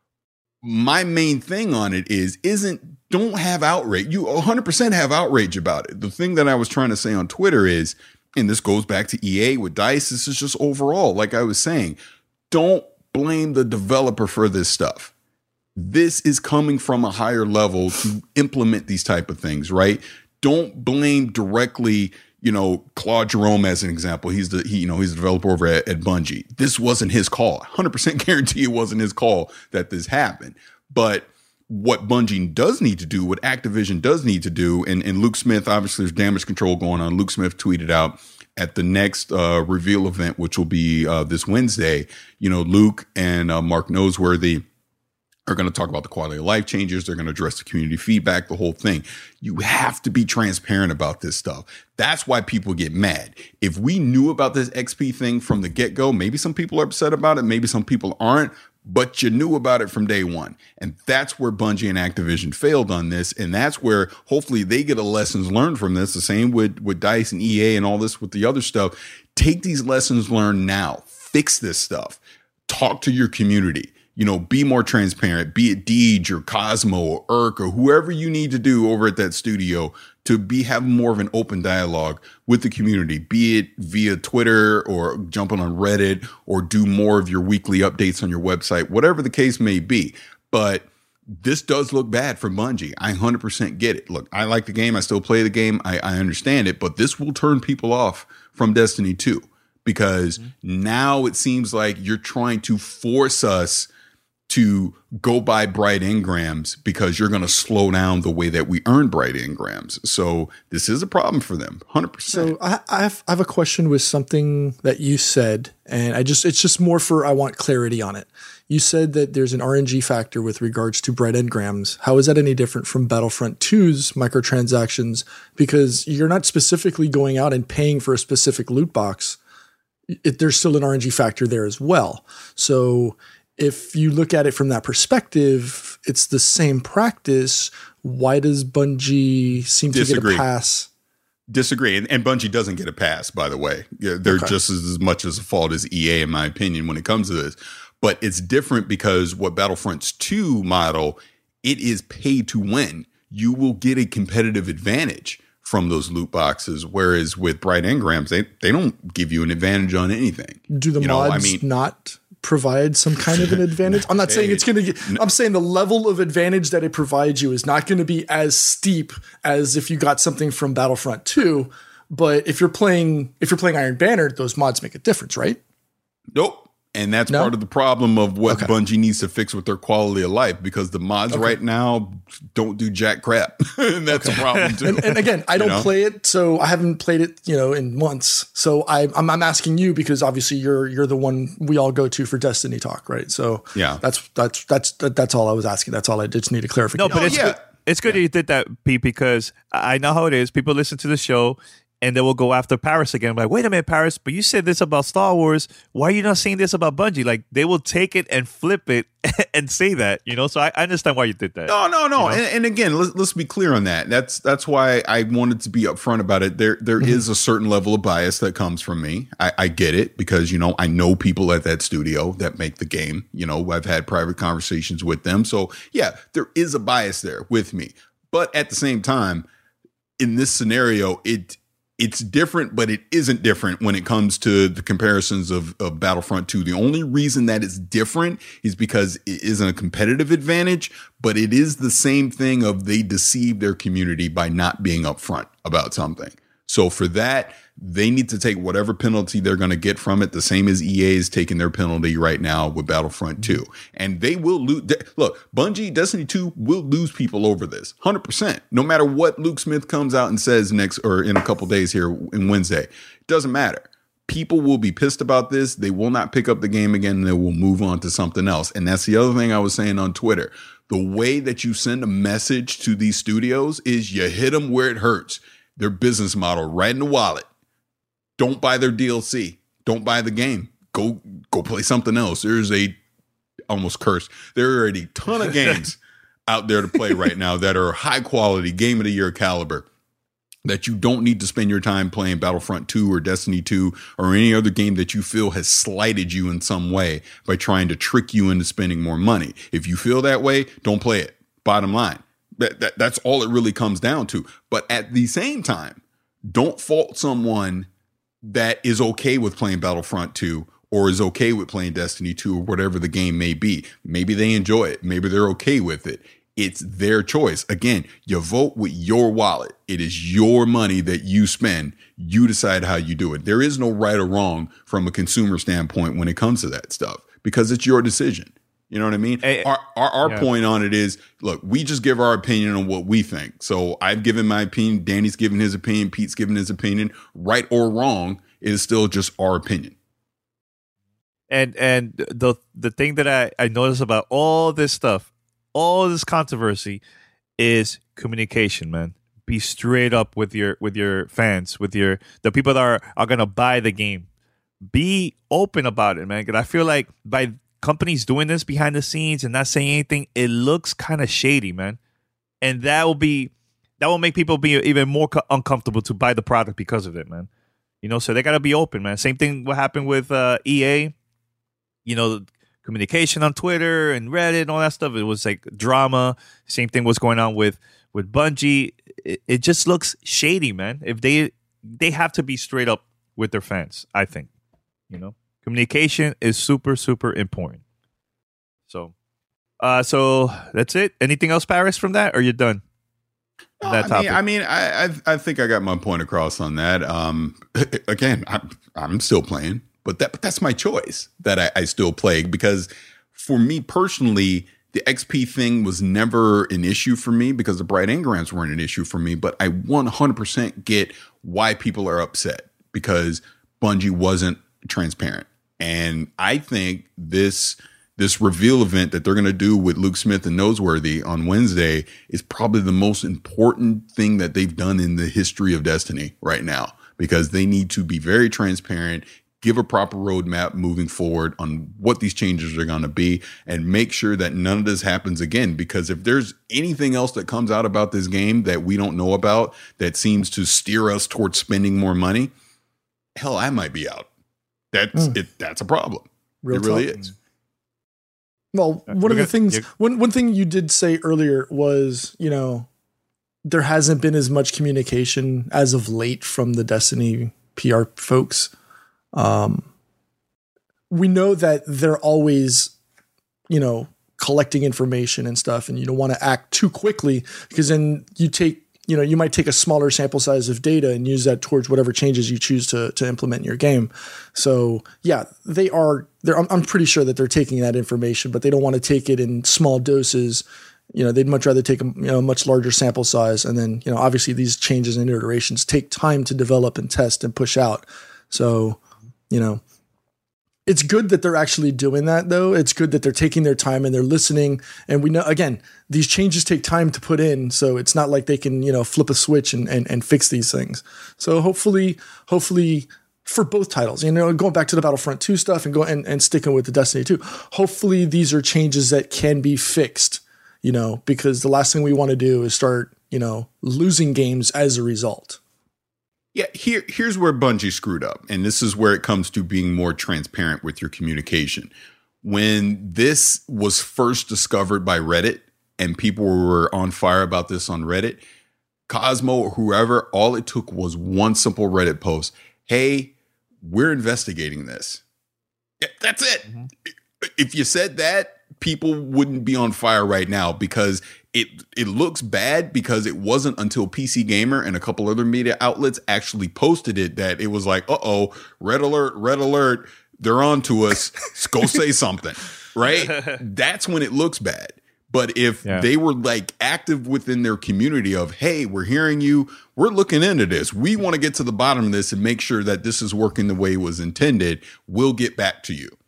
[SPEAKER 13] my main thing on it don't have outrage. You 100% have outrage about it. The thing that I was trying to say on Twitter is, and this goes back to EA with DICE, this is just overall, like I was saying, don't blame the developer for this stuff. This is coming from a higher level to implement these type of things, right? Don't blame directly, Claude Jerome as an example. He's the developer over at Bungie. This wasn't his call. 100% guarantee it wasn't his call that this happened. But what Bungie does need to do, what Activision does need to do, and Luke Smith, obviously there's damage control going on. Luke Smith tweeted out at the next reveal event, which will be this Wednesday, Luke and Mark Noseworthy are going to talk about the quality of life changes. They're going to address the community feedback, the whole thing. You have to be transparent about this stuff. That's why people get mad. If we knew about this XP thing from the get-go, maybe some people are upset about it. Maybe some people aren't, but you knew about it from day one. And that's where Bungie and Activision failed on this. And that's where hopefully they get a lessons learned from this. The same with DICE and EA and all this with the other stuff. Take these lessons learned now. Fix this stuff. Talk to your community. Be more transparent, be it Deej or Cosmo or Irk or whoever you need to do over at that studio to have more of an open dialogue with the community, be it via Twitter or jumping on Reddit or do more of your weekly updates on your website, whatever the case may be. But this does look bad for Bungie. I 100% get it. Look, I like the game. I still play the game. I understand it, but this will turn people off from Destiny 2 because now it seems like you're trying to force us to go buy Bright Engrams because you're going to slow down the way that we earn Bright Engrams. So this is a problem for them, 100%.
[SPEAKER 14] So I have a question with something that you said, and it's just more for, I want clarity on it. You said that there's an RNG factor with regards to Bright Engrams. How is that any different from Battlefront 2's microtransactions? Because you're not specifically going out and paying for a specific loot box. There's still an RNG factor there as well. So if you look at it from that perspective, it's the same practice. Why does Bungie seem to get a pass?
[SPEAKER 13] Disagree. And Bungie doesn't get a pass, by the way. They're just as much as a fault as EA, in my opinion, when it comes to this. But it's different because what Battlefront's 2 model, it is pay to win. You will get a competitive advantage from those loot boxes, whereas with Bright Engrams, they don't give you an advantage on anything.
[SPEAKER 14] Do the mods not provide some kind of an advantage? I'm not saying it's going to get, I'm saying the level of advantage that it provides you is not going to be as steep as if you got something from Battlefront 2. But if you're playing Iron Banner, those mods make a difference, right?
[SPEAKER 13] Nope. And that's part of the problem of what Bungie needs to fix with their quality of life, because the mods right now don't do jack crap. And that's a problem too.
[SPEAKER 14] And again, I don't play it, so I haven't played it, in months. So I'm asking you because obviously you're the one we all go to for Destiny talk, right? So
[SPEAKER 13] yeah,
[SPEAKER 14] that's all I was asking. That's all I just need to clarify.
[SPEAKER 12] No, but it's good that you did that, Pete, because I know how it is. People listen to the show and they will go after Paris again. I'm like, wait a minute, Paris, but you said this about Star Wars. Why are you not saying this about Bungie? Like, they will take it and flip it and say that, So I understand why you did that.
[SPEAKER 13] No. And again, let's be clear on that. That's why I wanted to be upfront about it. There is a certain level of bias that comes from me. I get it because, I know people at that studio that make the game. I've had private conversations with them. So, yeah, there is a bias there with me. But at the same time, in this scenario, it's different, but it isn't different when it comes to the comparisons of Battlefront 2. The only reason that it's different is because it isn't a competitive advantage, but it is the same thing of they deceive their community by not being upfront about something. So for that, they need to take whatever penalty they're going to get from it, the same as EA is taking their penalty right now with Battlefront 2. And they will lose. Look, Bungie, Destiny 2 will lose people over this, 100%. No matter what Luke Smith comes out and says next or in a couple days here in Wednesday, it doesn't matter. People will be pissed about this. They will not pick up the game again, and they will move on to something else. And that's the other thing I was saying on Twitter. The way that you send a message to these studios is you hit them where it hurts. Their business model right in the wallet. Don't buy their DLC. Don't buy the game. Go play something else. There's almost cursed. There are a ton of games out there to play right now that are high quality, game of the year caliber, that you don't need to spend your time playing Battlefront 2 or Destiny 2 or any other game that you feel has slighted you in some way by trying to trick you into spending more money. If you feel that way, don't play it. Bottom line. That's all it really comes down to. But at the same time, don't fault someone that is okay with playing Battlefront 2 or is okay with playing Destiny 2 or whatever the game may be. Maybe they enjoy it. Maybe they're okay with it. It's their choice. Again, you vote with your wallet. It is your money that you spend. You decide how you do it. There is no right or wrong from a consumer standpoint when it comes to that stuff because it's your decision. You know what I mean? Our point on it is, look, we just give our opinion on what we think. So I've given my opinion. Danny's given his opinion. Pete's given his opinion. Right or wrong, it is still just our opinion.
[SPEAKER 12] And the thing that I notice about all this stuff, all this controversy, is communication, man. Be straight up with your fans, with the people that are gonna buy the game. Be open about it, man. Because I feel like by companies doing this behind the scenes and not saying anything, it looks kind of shady, man. And that will make people be even more uncomfortable to buy the product because of it, man. So they got to be open, man. Same thing what happened with EA. Communication on Twitter and Reddit and all that stuff. It was like drama. Same thing was going on with Bungie. It just looks shady, man. If they have to be straight up with their fans, I think. Communication is super, super important. So that's it. Anything else, Paris, from that, or you're done?
[SPEAKER 13] I think I got my point across on that. Again, I'm still playing, but that's my choice that I still play because for me personally, the XP thing was never an issue for me because the bright engrams weren't an issue for me. But I 100% get why people are upset because Bungie wasn't transparent. And I think this reveal event that they're going to do with Luke Smith and Noseworthy on Wednesday is probably the most important thing that they've done in the history of Destiny right now, because they need to be very transparent, give a proper roadmap moving forward on what these changes are going to be, and make sure that none of this happens again. Because if there's anything else that comes out about this game that we don't know about that seems to steer us towards spending more money, hell, I might be out. That's a problem. It really is.
[SPEAKER 14] Well, one of the things, one thing you did say earlier was, there hasn't been as much communication as of late from the Destiny PR folks. We know that they're always, collecting information and stuff, and you don't want to act too quickly because then you might take a smaller sample size of data and use that towards whatever changes you choose to implement in your game. So yeah, I'm pretty sure that they're taking that information, but they don't want to take it in small doses. They'd much rather take a much larger sample size. And then, obviously these changes and iterations take time to develop and test and push out. So, it's good that they're actually doing that, though. It's good that they're taking their time and they're listening. And we know, again, these changes take time to put in. So it's not like they can, flip a switch and fix these things. So hopefully for both titles, going back to the Battlefront 2 stuff and sticking with the Destiny 2, hopefully these are changes that can be fixed, because the last thing we want to do is start, losing games as a result.
[SPEAKER 13] Yeah, here's where Bungie screwed up. And this is where it comes to being more transparent with your communication. When this was first discovered by Reddit and people were on fire about this on Reddit, Cosmo or whoever, all it took was one simple Reddit post. Hey, we're investigating this. Yeah, that's it. Mm-hmm. If you said that, people wouldn't be on fire right now, because it looks bad because it wasn't until PC Gamer and a couple other media outlets actually posted it that it was like, red alert, they're on to us. Go say something, right? That's when it looks bad. But if they were like active within their community of, hey, we're hearing you, we're looking into this, we want to get to the bottom of this and make sure that this is working the way it was intended, we'll get back to you,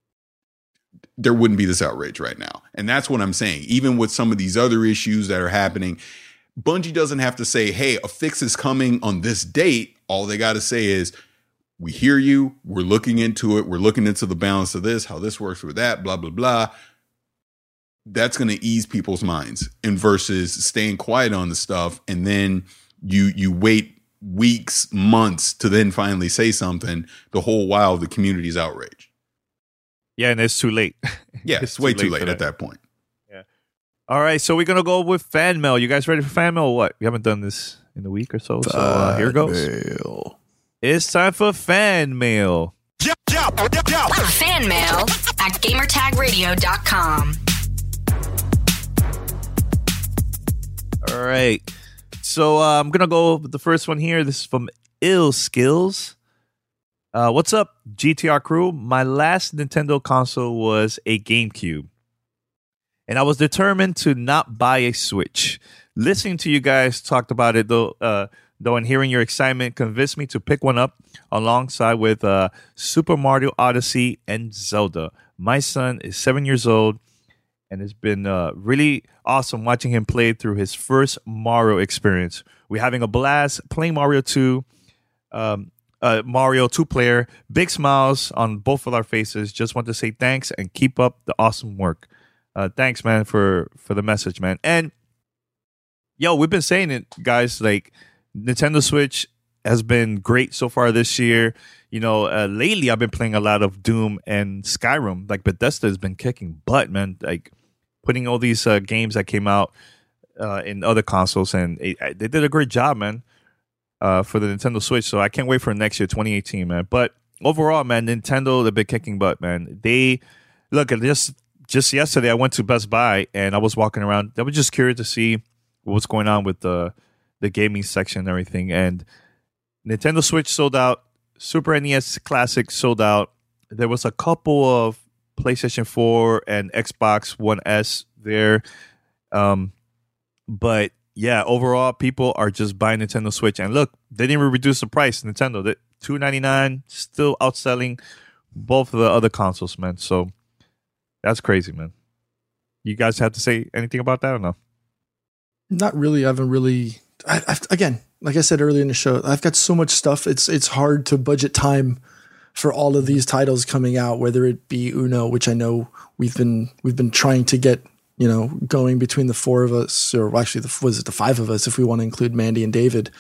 [SPEAKER 13] there wouldn't be this outrage right now. And that's what I'm saying. Even with some of these other issues that are happening, Bungie doesn't have to say, hey, a fix is coming on this date. All they got to say is, we hear you, we're looking into it, we're looking into the balance of this, how this works with that, blah, blah, blah. That's going to ease people's minds, and versus staying quiet on the stuff. And then you wait weeks, months to then finally say something, the whole while the community's outraged.
[SPEAKER 12] Yeah, and it's too late.
[SPEAKER 13] Yeah, it's way too late at that point.
[SPEAKER 12] Yeah. All right, so we're going to go with fan mail. You guys ready for fan mail or what? We haven't done this in a week or so, so here goes. Mail. It's time for fan mail.
[SPEAKER 11] Fan mail at gamertagradio.com.
[SPEAKER 12] All right. So I'm going to go with the first one here. This is from Ill Skills. What's up, GTR crew? My last Nintendo console was a GameCube, and I was determined to not buy a Switch. Listening to you guys talked about it, though, and hearing your excitement convinced me to pick one up alongside with Super Mario Odyssey and Zelda. My son is 7 years old, and it's been really awesome watching him play through his first Mario experience. We're having a blast playing Mario 2. Mario 2-player, big smiles on both of our faces. Just want to say thanks and keep up the awesome work. Thanks, man, for the message, man. And yo, we've been saying it, guys. Like, Nintendo Switch has been great so far this year. Lately I've been playing a lot of Doom and Skyrim. Like, Bethesda has been kicking butt, man. Like, putting all these games that came out in other consoles, and they did a great job, man. For the Nintendo Switch, so I can't wait for next year, 2018, man. But overall, man, Nintendo, they've been kicking butt, man. They look at this. Just yesterday, I went to Best Buy and I was walking around. I was just curious to see what's going on with the gaming section and everything. And Nintendo Switch sold out. Super NES Classic sold out. There was a couple of PlayStation 4 and Xbox One S there. But yeah, overall, people are just buying Nintendo Switch. And look, they didn't even reduce the price. Nintendo, that $299, still outselling both of the other consoles, man. So that's crazy, man. You guys have to say anything about that or no?
[SPEAKER 14] Not really. I haven't really. Again, like I said earlier in the show, I've got so much stuff. It's hard to budget time for all of these titles coming out, whether it be Uno, which I know we've been trying to get, going between the four of us, or actually the five of us if we want to include Mandy and David.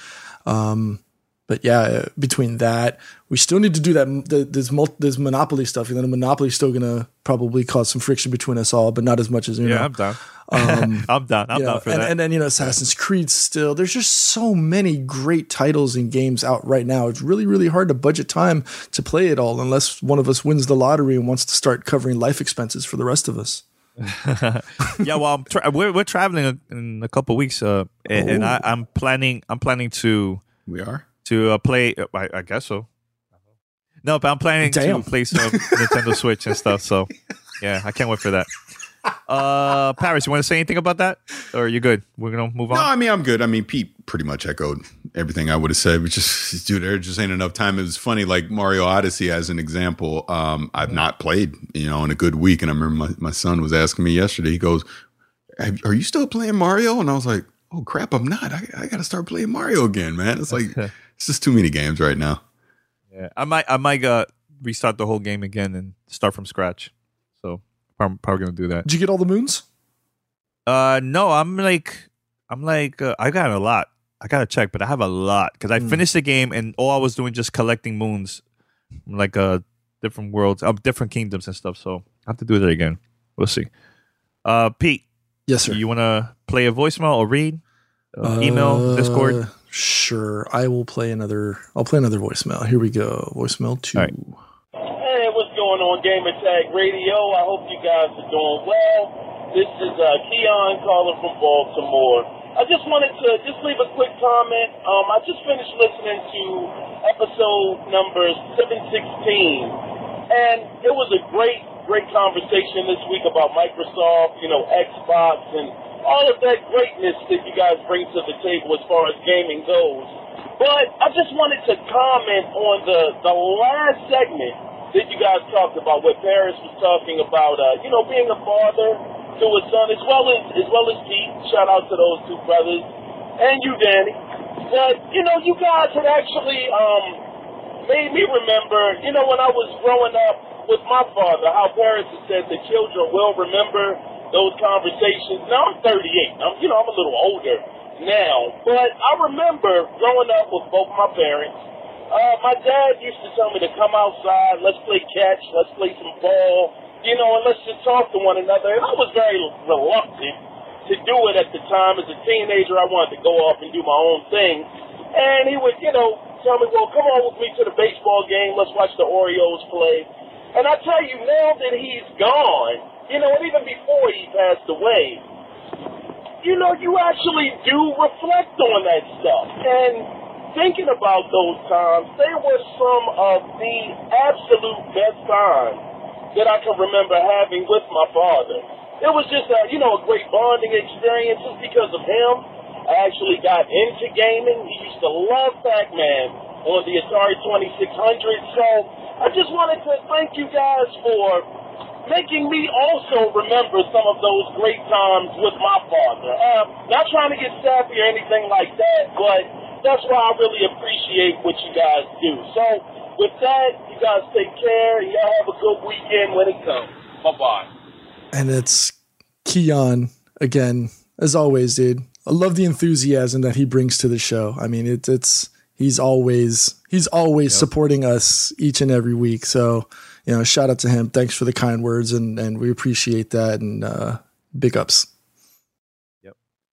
[SPEAKER 14] But yeah, between that, we still need to do that. There's Monopoly stuff. The Monopoly's still gonna probably cause some friction between us all, but not as much as Uno.
[SPEAKER 12] Yeah, I'm down. I'm down for that.
[SPEAKER 14] And then Assassin's Creed still. There's just so many great titles and games out right now. It's really, really hard to budget time to play it all, unless one of us wins the lottery and wants to start covering life expenses for the rest of us.
[SPEAKER 12] Yeah, well, we're traveling in a couple of weeks, and I'm planning to.
[SPEAKER 13] We are.
[SPEAKER 12] To play, I guess so. No, but I'm planning to play some Nintendo Switch and stuff. So, yeah, I can't wait for that. Paris, you want to say anything about that, or are you good? We're gonna move on.
[SPEAKER 13] No, I mean I'm good. I mean Pete pretty much echoed everything I would have said. Which is, dude, there just ain't enough time. It was funny, like Mario Odyssey as an example. I've not played, in a good week, and I remember my son was asking me yesterday. He goes, "Are you still playing Mario?" And I was like, "Oh crap, I'm not. I got to start playing Mario again, man." It's like. It's just too many games right now.
[SPEAKER 12] Yeah, I might restart the whole game again and start from scratch. So I'm probably gonna do that.
[SPEAKER 14] Did you get all the moons?
[SPEAKER 12] No, I'm like I got a lot. I gotta check, but I have a lot because I finished the game and all I was doing just collecting moons, like different worlds, different kingdoms and stuff. So I have to do that again. We'll see. Pete,
[SPEAKER 14] yes, sir.
[SPEAKER 12] You want to play a voicemail or read? Email, Discord.
[SPEAKER 14] Sure, I'll play another voicemail. Here we go. Voicemail 2.
[SPEAKER 17] Right. Hey, what's going on, Gamer Tag Radio? I hope you guys are doing well. This is Keon calling from Baltimore. I just wanted to leave a quick comment. I just finished listening to episode number 716, and it was a great conversation this week about Microsoft, Xbox, and all of that greatness that you guys bring to the table as far as gaming goes. But I just wanted to comment on the last segment that you guys talked about, where Paris was talking about, being a father to a son, as well as Pete. Shout out to those two brothers, and you, Danny. But you guys had actually made me remember, when I was growing up with my father, how Paris had said the children will remember those conversations. Now I'm 38. I'm a little older now, but I remember growing up with both my parents. My dad used to tell me to come outside, let's play catch, let's play some ball, and let's just talk to one another. And I was very reluctant to do it at the time. As a teenager, I wanted to go off and do my own thing. And he would, tell me, well, come on with me to the baseball game. Let's watch the Orioles play. And I tell you, now that he's gone, and even before he passed away, you actually do reflect on that stuff. And thinking about those times, they were some of the absolute best times that I can remember having with my father. It was just a great bonding experience just because of him. I actually got into gaming. He used to love Pac-Man on the Atari 2600. So I just wanted to thank you guys for making me also remember some of those great times with my father. Not trying to get sappy or anything like that, but that's why I really appreciate what you guys do. So with that, you guys take care. Y'all have a good weekend when it comes. Bye-bye. And
[SPEAKER 14] it's Keon again, as always, dude. I love the enthusiasm that he brings to the show. I mean, he's always supporting us each and every week. So, shout out to him. Thanks for the kind words, and we appreciate that. And big ups.
[SPEAKER 12] Yep.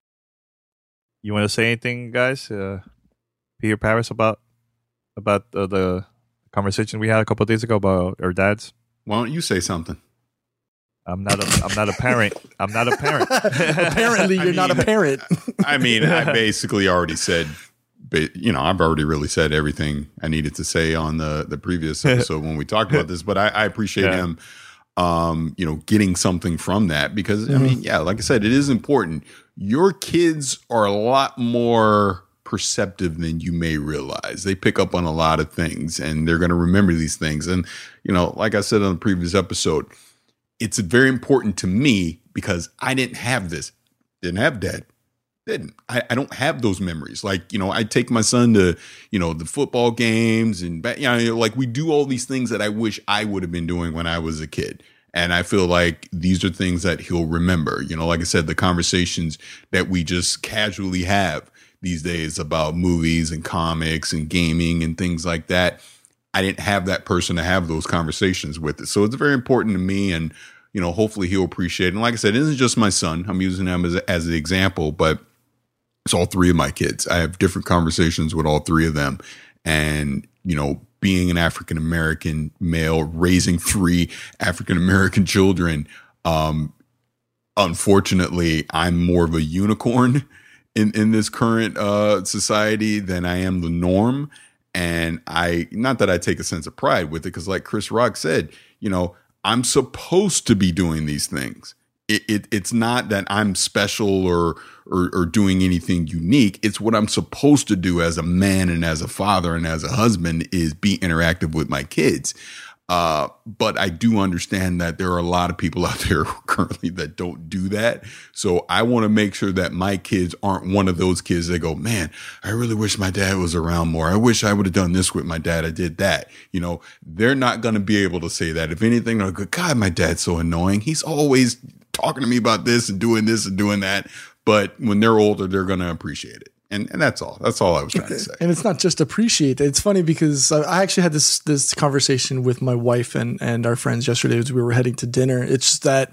[SPEAKER 12] You want to say anything, guys? Peter, Paris, about the conversation we had a couple of days ago about our dads?
[SPEAKER 13] Why don't you say something?
[SPEAKER 12] I'm not a parent. I'm not a parent.
[SPEAKER 14] Apparently, you're not a parent.
[SPEAKER 13] I mean, I basically already said, I've already really said everything I needed to say on the previous episode when we talked about this, but I appreciate him. getting something from that, because I mean, yeah, like I said, it is important. Your kids are a lot more perceptive than you may realize. They pick up on a lot of things, and they're going to remember these things. And, like I said on the previous episode, it's very important to me because I didn't have this. Didn't have dad. Didn't. I don't have those memories. Like, I take my son to, the football games and, like we do all these things that I wish I would have been doing when I was a kid. And I feel like these are things that he'll remember. Like I said, the conversations that we just casually have these days about movies and comics and gaming and things like that. I didn't have that person to have those conversations with it. So it's very important to me, and, hopefully he'll appreciate it. And like I said, it isn't just my son. I'm using him as an example, but it's all three of my kids. I have different conversations with all three of them. And, being an African-American male, raising three African-American children, unfortunately, I'm more of a unicorn in this current society than I am the norm. And not that I take a sense of pride with it, because like Chris Rock said, I'm supposed to be doing these things. It's not that I'm special or doing anything unique. It's what I'm supposed to do as a man and as a father and as a husband, is be interactive with my kids. But I do understand that there are a lot of people out there currently that don't do that. So I want to make sure that my kids aren't one of those kids that go, man, I really wish my dad was around more. I wish I would have done this with my dad. I did that. They're not going to be able to say that. If anything, they'll go, God, my dad's so annoying. He's always talking to me about this and doing that. But when they're older, they're going to appreciate it. And that's all. That's all I was trying to say.
[SPEAKER 14] And it's not just appreciate. It's funny because I actually had this conversation with my wife and our friends yesterday as we were heading to dinner. It's just that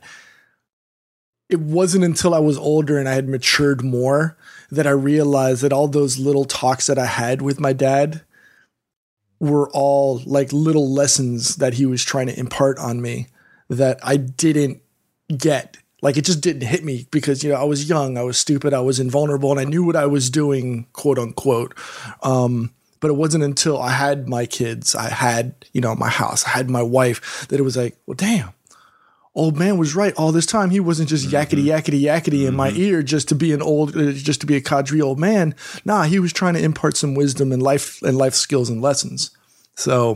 [SPEAKER 14] it wasn't until I was older and I had matured more that I realized that all those little talks that I had with my dad were all like little lessons that he was trying to impart on me that I didn't get. Like, it just didn't hit me because, I was young, I was stupid, I was invulnerable, and I knew what I was doing, quote unquote. But it wasn't until I had my kids, I had, my house, I had my wife, that it was like, well, damn, old man was right all this time. He wasn't just yakety in my ear just to be a cadre old man. Nah, he was trying to impart some wisdom and life skills and lessons. So,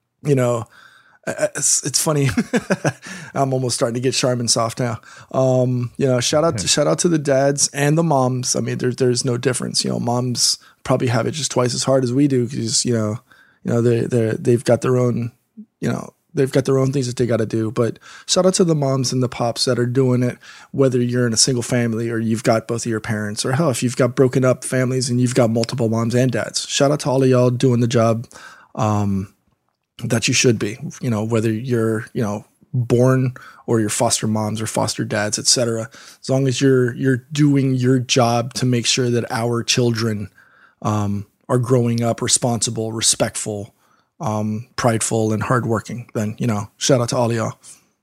[SPEAKER 14] it's funny. I'm almost starting to get Charmin soft now. Shout out to the dads and the moms. I mean, there's no difference. Moms probably have it just twice as hard as we do because they've got their own things that they got to do. But shout out to the moms and the pops that are doing it, whether you're in a single family or you've got both of your parents, or hell, if you've got broken up families and you've got multiple moms and dads. Shout out to all of y'all doing the job that you should be, whether you're, born or your foster moms or foster dads, etc. As long as you're doing your job to make sure that our children are growing up responsible, respectful, prideful, and hardworking, then, shout out to all of y'all.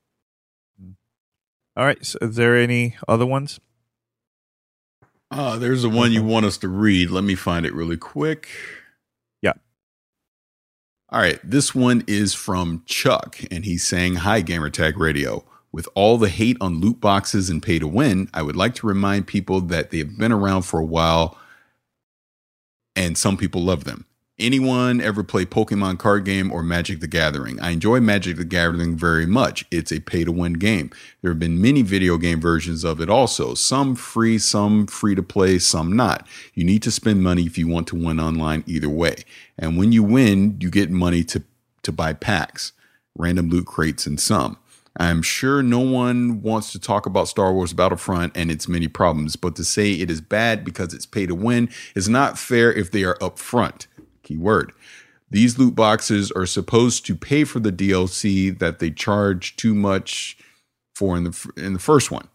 [SPEAKER 12] All right. So is there any other ones?
[SPEAKER 13] There's the one you want us to read. Let me find it really quick. All right, this one is from Chuck, and he's saying, hi, Gamertag Radio. With all the hate on loot boxes and pay to win, I would like to remind people that they have been around for a while, and some people love them. Anyone ever play Pokemon card game or Magic the Gathering? I enjoy Magic the Gathering very much. It's a pay-to-win game. There have been many video game versions of it also. Some free to play, some not. You need to spend money if you want to win online either way. And when you win, you get money to buy packs, random loot crates, and some. I'm sure no one wants to talk about Star Wars Battlefront and its many problems, but to say it is bad because it's pay to win is not fair if they are upfront. Keyword. These loot boxes are supposed to pay for the DLC that they charge too much for in the first one.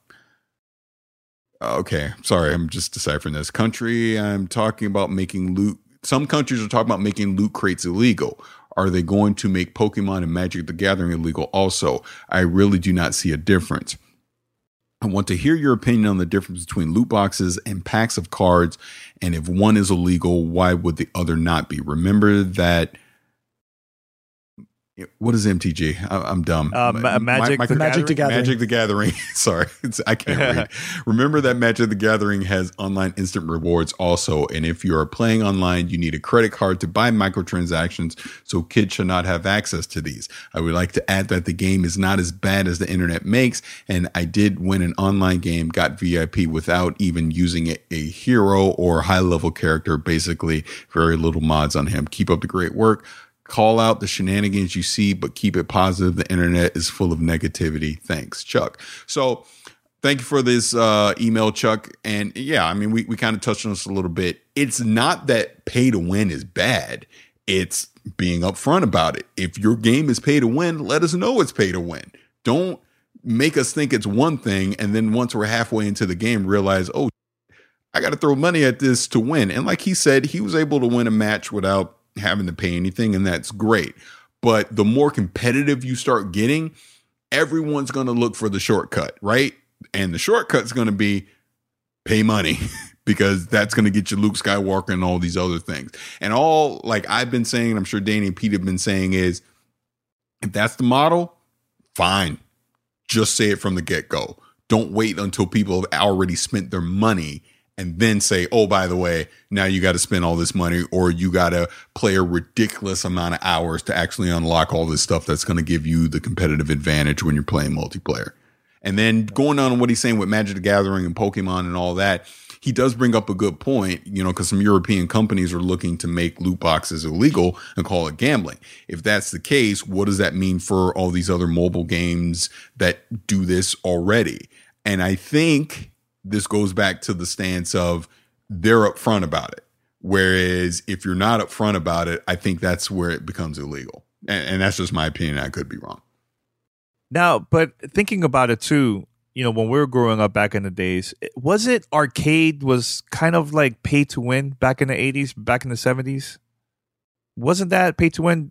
[SPEAKER 13] Okay, sorry, I'm just deciphering this. I'm talking about making loot. Some countries are talking about making loot crates illegal. Are they going to make Pokemon and Magic the Gathering illegal also? I really do not see a difference. I want to hear your opinion on the difference between loot boxes and packs of cards, and if one is illegal, why would the other not be? Remember that What is MTG? I'm dumb.
[SPEAKER 12] Magic the Gathering.
[SPEAKER 13] Magic the Gathering. Sorry, I can't read. Remember that Magic the Gathering has online instant rewards also. And if you are playing online, you need a credit card to buy microtransactions. So kids should not have access to these. I would like to add that the game is not as bad as the internet makes. And I did win an online game, got VIP without even using a hero or high level character. Basically, very little mods on him. Keep up the great work. Call out the shenanigans you see, but keep it positive. The internet is full of negativity. Thanks, Chuck. So thank you for this email, Chuck. And yeah, I mean, we kind of touched on this a little bit. It's not that pay to win is bad. It's being upfront about it. If your game is pay to win, let us know it's pay to win. Don't make us think it's one thing. And then once we're halfway into the game, realize, oh, I got to throw money at this to win. And like he said, he was able to win a match without having to pay anything, and that's great. But the more competitive you start getting, everyone's going to look for the shortcut, right? And the shortcut's going to be pay money because that's going to get you Luke Skywalker and all these other things. And all, like I've been saying, and I'm sure Danny and Pete have been saying, is if that's the model, fine. Just say it from the get-go. Don't wait until people have already spent their money and then say, oh, by the way, now you got to spend all this money, or you got to play a ridiculous amount of hours to actually unlock all this stuff that's going to give you the competitive advantage when you're playing multiplayer. And then going on what he's saying with Magic the Gathering and Pokemon and all that, he does bring up a good point, because some European companies are looking to make loot boxes illegal and call it gambling. If that's the case, what does that mean for all these other mobile games that do this already? And I think this goes back to the stance of they're upfront about it. Whereas if you're not upfront about it, I think that's where it becomes illegal. And that's just my opinion. I could be wrong.
[SPEAKER 12] Now, but thinking about it too, when we were growing up back in the days, was it arcade was kind of like pay to win back in the 80s, back in the 70s? Wasn't that pay to win?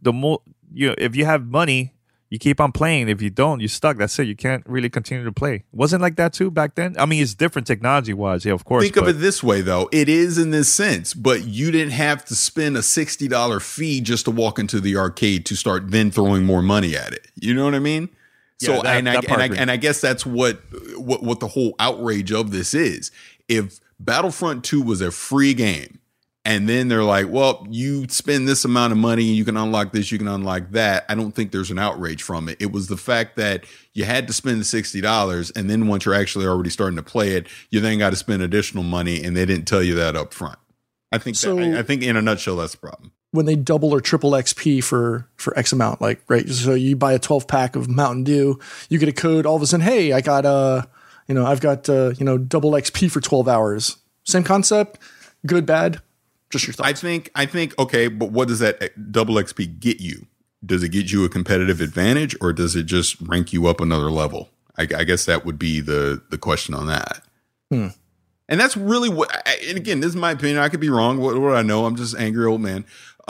[SPEAKER 12] If you have money, you keep on playing. If you don't, you're stuck. That's it. You can't really continue to play. Wasn't like that too back then? I mean, it's different technology-wise, yeah, of course.
[SPEAKER 13] Think of it this way, though. It is in this sense, but you didn't have to spend a $60 fee just to walk into the arcade to start then throwing more money at it. You know what I mean?
[SPEAKER 12] Yeah,
[SPEAKER 13] so, I guess that's what the whole outrage of this is. If Battlefront 2 was a free game, and then they're like, well, you spend this amount of money, you can unlock this, you can unlock that. I don't think there's an outrage from it. It was the fact that you had to spend the $60, and then once you're actually already starting to play it, you then got to spend additional money, and they didn't tell you that up front. I think in a nutshell, that's the problem.
[SPEAKER 14] When they double or triple XP for X amount, like, right? So you buy a 12 pack of Mountain Dew, you get a code, all of a sudden, hey, I got I've got double XP for 12 hours. Same concept, good, bad. Just your thoughts.
[SPEAKER 13] I think, okay, but what does that double XP get you? Does it get you a competitive advantage, or does it just rank you up another level? I guess that would be the question on that. And that's really and again, this is my opinion. I could be wrong. What do I know? I'm just an angry old man.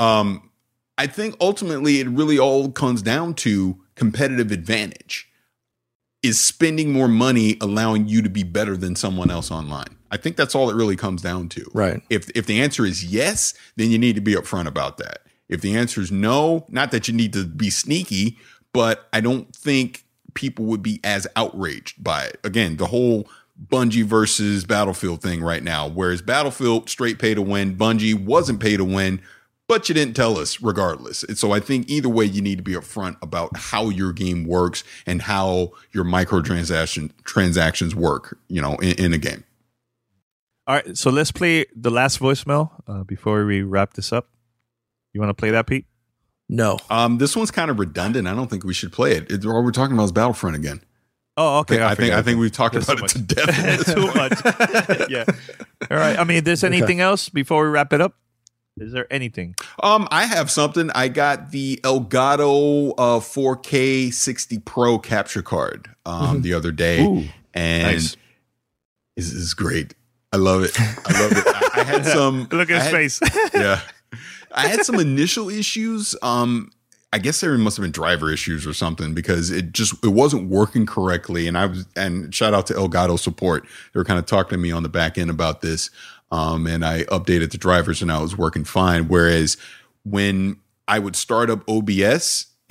[SPEAKER 13] I think ultimately it really all comes down to competitive advantage. Is spending more money allowing you to be better than someone else online? I think that's all it really comes down to.
[SPEAKER 14] Right.
[SPEAKER 13] If the answer is yes, then you need to be upfront about that. If the answer is no, not that you need to be sneaky, but I don't think people would be as outraged by it. Again, the whole Bungie versus Battlefield thing right now, whereas Battlefield straight pay to win, Bungie wasn't pay to win, but you didn't tell us regardless. And so I think either way, you need to be upfront about how your game works and how your transactions work, in a game.
[SPEAKER 12] All right, so let's play the last voicemail before we wrap this up. You want to play that, Pete?
[SPEAKER 14] No.
[SPEAKER 13] This one's kind of redundant. I don't think we should play it. All we're talking about is Battlefront again.
[SPEAKER 12] Oh, okay.
[SPEAKER 13] I think we've talked about it to death.
[SPEAKER 12] Too much. Yeah. All right. I mean, if there's anything else before we wrap it up? Is there anything? I have something. I got the Elgato 4K 60 Pro capture card the other day. Ooh,
[SPEAKER 13] and
[SPEAKER 12] nice.
[SPEAKER 13] This is great. I love it. I had some.
[SPEAKER 12] Look at his face.
[SPEAKER 13] Yeah. I had some initial issues. I guess there must have been driver issues or something because it wasn't working correctly. And shout out to Elgato support. They were kind of talking to me on the back end about this. And I updated the drivers and now it was working fine. Whereas when I would start up OBS,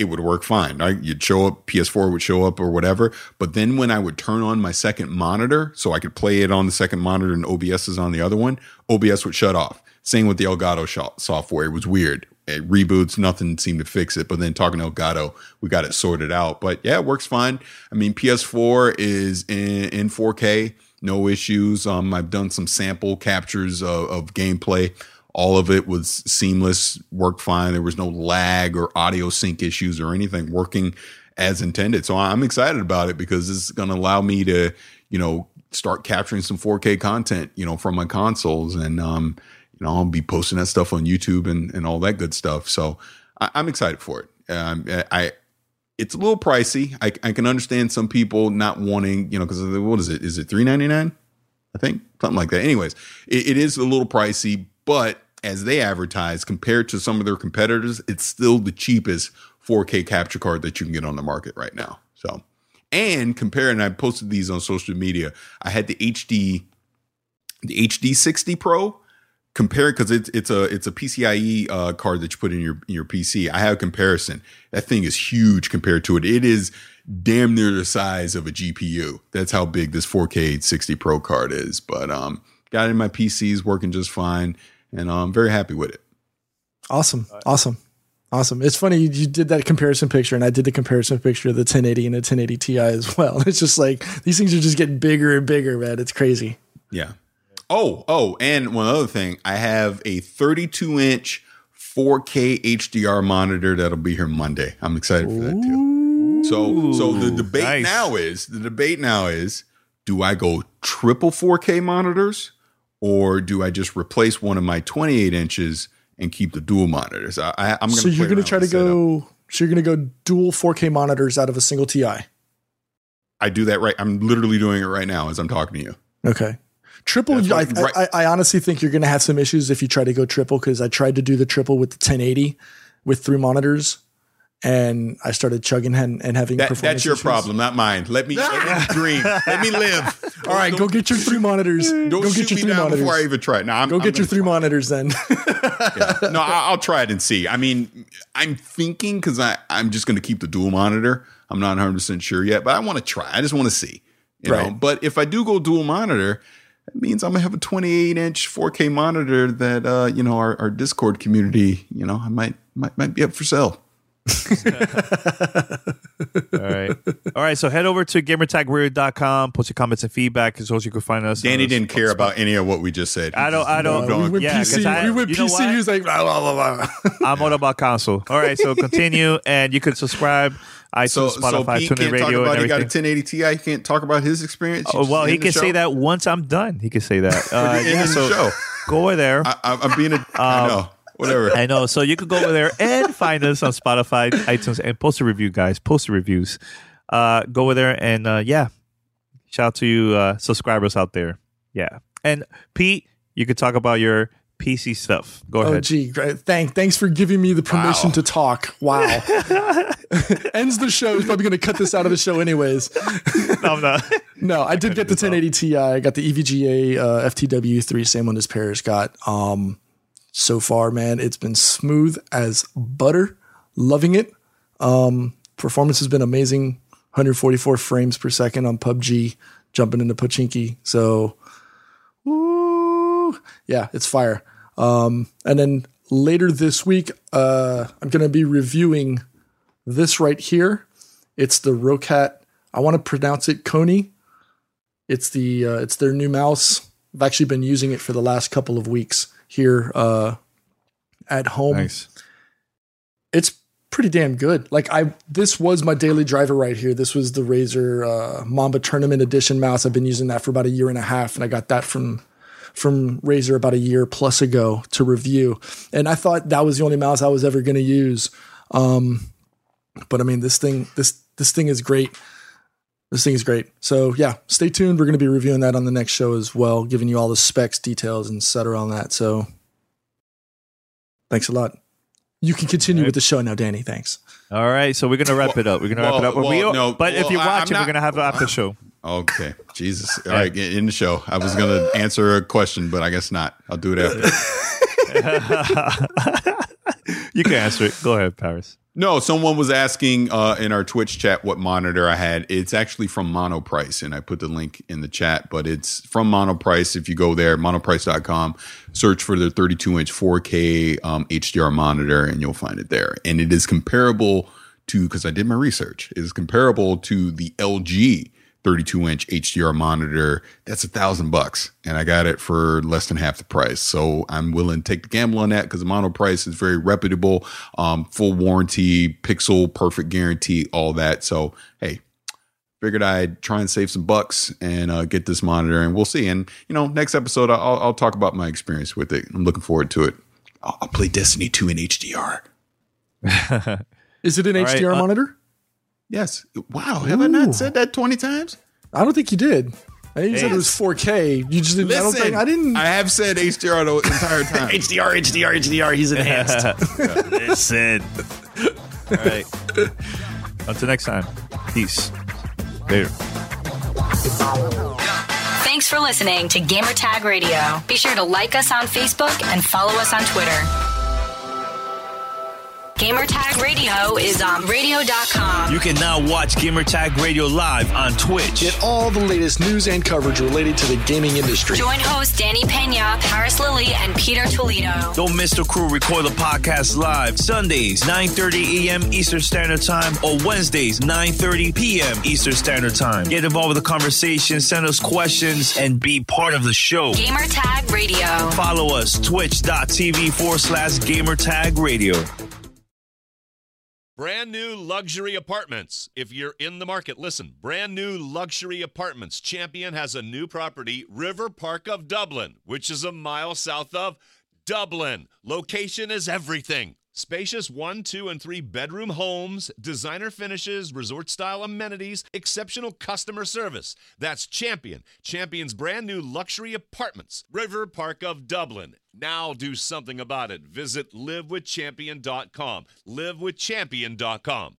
[SPEAKER 13] it would work fine. Right? You'd show up, PS4 would show up or whatever. But then when I would turn on my second monitor, so I could play it on the second monitor and OBS is on the other one, OBS would shut off. Same with the Elgato software. It was weird. It reboots, nothing seemed to fix it. But then talking to Elgato, we got it sorted out. But yeah, it works fine. I mean, PS4 is in 4K, no issues. I've done some sample captures of gameplay. All of it was seamless, worked fine. There was no lag or audio sync issues or anything, working as intended. So I'm excited about it because this is going to allow me to, start capturing some 4K content, from my consoles. And, I'll be posting that stuff on YouTube and all that good stuff. So I'm excited for it. It's a little pricey. I can understand some people not wanting, because what is it? Is it $399? I think something like that. Anyways, it is a little pricey, but as they advertise, compared to some of their competitors, it's still the cheapest 4K capture card that you can get on the market right now. So, and comparing, I posted these on social media. I had the HD 60 Pro. Compare, because it's a PCIe card that you put in your PC. I have a comparison. That thing is huge compared to it. It is damn near the size of a GPU. That's how big this 4K 60 Pro card is. But got it in my PCs, working just fine, and I'm very happy with it.
[SPEAKER 14] Awesome. It's funny you did that comparison picture, and I did the comparison picture of the 1080 and the 1080 Ti as well. It's just like these things are just getting bigger and bigger, man. It's crazy.
[SPEAKER 13] Yeah. Oh, and one other thing, I have a 32-inch 4K HDR monitor that'll be here Monday. I'm excited for that too. So the debate now is, do I go triple 4K monitors, or do I just replace one of my 28 inches and keep the dual monitors? I'm going to.
[SPEAKER 14] So you're going to try to go. So you're going to go dual 4K monitors out of a single Ti.
[SPEAKER 13] I do that right. I'm literally doing it right now as I'm talking to you.
[SPEAKER 14] Okay. Triple, I honestly think you're going to have some issues if you try to go triple, because I tried to do the triple with the 1080 with 3 monitors, and I started chugging and having performance
[SPEAKER 13] That's your
[SPEAKER 14] issues.
[SPEAKER 13] Problem, not mine. Let me dream. Let me live.
[SPEAKER 14] All right, go get your 3 monitors.
[SPEAKER 13] Don't shoot me down before I even try it. No,
[SPEAKER 14] go get your 3 monitors then.
[SPEAKER 13] Yeah. No, I'll try it and see. I mean, I'm thinking, because I'm just going to keep the dual monitor. I'm not 100% sure yet, but I want to try. I just want to see. You know? But if I do go dual monitor, that means I'm gonna have a 28-inch 4K monitor that our Discord community, I might be up for sale.
[SPEAKER 12] All right. So head over to gamertagradio.com, post your comments and feedback, as well as you can find us.
[SPEAKER 13] Danny didn't care about any of what we just said.
[SPEAKER 12] I don't.
[SPEAKER 14] We went PC. He was like, blah, blah, blah, blah.
[SPEAKER 12] I'm all about console. All right. So continue, and you can subscribe. iTunes, Spotify,
[SPEAKER 13] Pete
[SPEAKER 12] TuneIn Radio, and everything.
[SPEAKER 13] He got a 1080 Ti. He can't talk about his experience.
[SPEAKER 12] Oh, well, he can say that once I'm done. He can say that.
[SPEAKER 13] So
[SPEAKER 12] go over there.
[SPEAKER 13] I'm being I know. Whatever.
[SPEAKER 12] I know. So you can go over there and find us on Spotify, iTunes, and post a review, guys. Post the reviews. Go over there and shout out to you subscribers out there. Yeah. And Pete, you can talk about your PC stuff. Go ahead.
[SPEAKER 14] Oh, gee, great. Thanks for giving me the permission to talk. Wow. Ends the show. He's probably going to cut this out of the show anyways.
[SPEAKER 12] No, I'm not.
[SPEAKER 14] No, I did get the 1080 Ti. I got the EVGA FTW3, same one as Paris got. So far, man, it's been smooth as butter. Loving it. Performance has been amazing. 144 frames per second on PUBG, jumping into Pochinki. So, yeah, it's fire. And then later this week, I'm going to be reviewing this right here. It's the Roccat. I want to pronounce it Kony. It's their new mouse. I've actually been using it for the last couple of weeks here at home.
[SPEAKER 12] Nice.
[SPEAKER 14] It's pretty damn good. This was my daily driver right here. This was the Razer Mamba Tournament Edition mouse. I've been using that for about 1.5 years, and I got that from Razer about 1 year plus ago to review. And I thought that was the only mouse I was ever going to use. But I mean, this thing is great. This thing is great. So yeah, stay tuned. We're going to be reviewing that on the next show as well, giving you all the specs, details, and et cetera on that. So thanks a lot. You can continue with the show now, Danny. Thanks.
[SPEAKER 12] All right. So we're going to wrap it up. But if you're watching, we're going to have an after show.
[SPEAKER 13] Okay. Jesus. All right. Get in the show. I was going to answer a question, but I guess not. I'll do it after.
[SPEAKER 12] You can answer it. Go ahead, Paris.
[SPEAKER 13] No, someone was asking in our Twitch chat what monitor I had. It's actually from Monoprice, and I put the link in the chat, but it's from Monoprice. If you go there, monoprice.com, search for the 32-inch 4K HDR monitor, and you'll find it there. And it is comparable to, because I did my research, it is comparable to the LG 32-inch HDR monitor. That's $1,000, and I got it for less than half the price. So I'm willing to take the gamble on that because the Monoprice is very reputable, full warranty, pixel perfect guarantee, all that. So hey, figured I'd try and save some bucks and get this monitor, and we'll see. And next episode I'll talk about my experience with it. I'm looking forward to it. I'll play Destiny 2 in HDR.
[SPEAKER 14] Is it an HDR monitor?
[SPEAKER 13] Yes. Wow. Have I not said that 20 times?
[SPEAKER 14] I don't think you did. You said it was 4K. You just didn't.
[SPEAKER 13] Listen,
[SPEAKER 14] I didn't.
[SPEAKER 13] I have said HDR the entire time.
[SPEAKER 9] HDR. He's enhanced. Listen.
[SPEAKER 12] All right. Until next time. Peace. Later.
[SPEAKER 11] Thanks for listening to Gamertag Radio. Be sure to like us on Facebook and follow us on Twitter. Gamertag Radio is on radio.com.
[SPEAKER 9] You can now watch Gamertag Radio live on Twitch.
[SPEAKER 14] Get all the latest news and coverage related to the gaming industry.
[SPEAKER 11] Join hosts Danny Pena, Paris Lilly, and Peter Toledo.
[SPEAKER 9] Don't miss the crew record the podcast live Sundays, 9:30 a.m. Eastern Standard Time, or Wednesdays, 9:30 p.m. Eastern Standard Time. Get involved with the conversation, send us questions, and be part of the show.
[SPEAKER 11] Gamertag Radio.
[SPEAKER 9] Follow us, twitch.tv/Gamertag Radio.
[SPEAKER 1] Brand new luxury apartments. If you're in the market, listen. Brand new luxury apartments. Champion has a new property, River Park of Dublin, which is a mile south of Dublin. Location is everything. Spacious 1, 2, and 3 bedroom homes, designer finishes, resort-style amenities, exceptional customer service. That's Champion. Champion's brand new luxury apartments, River Park of Dublin. Now do something about it. Visit livewithchampion.com. livewithchampion.com.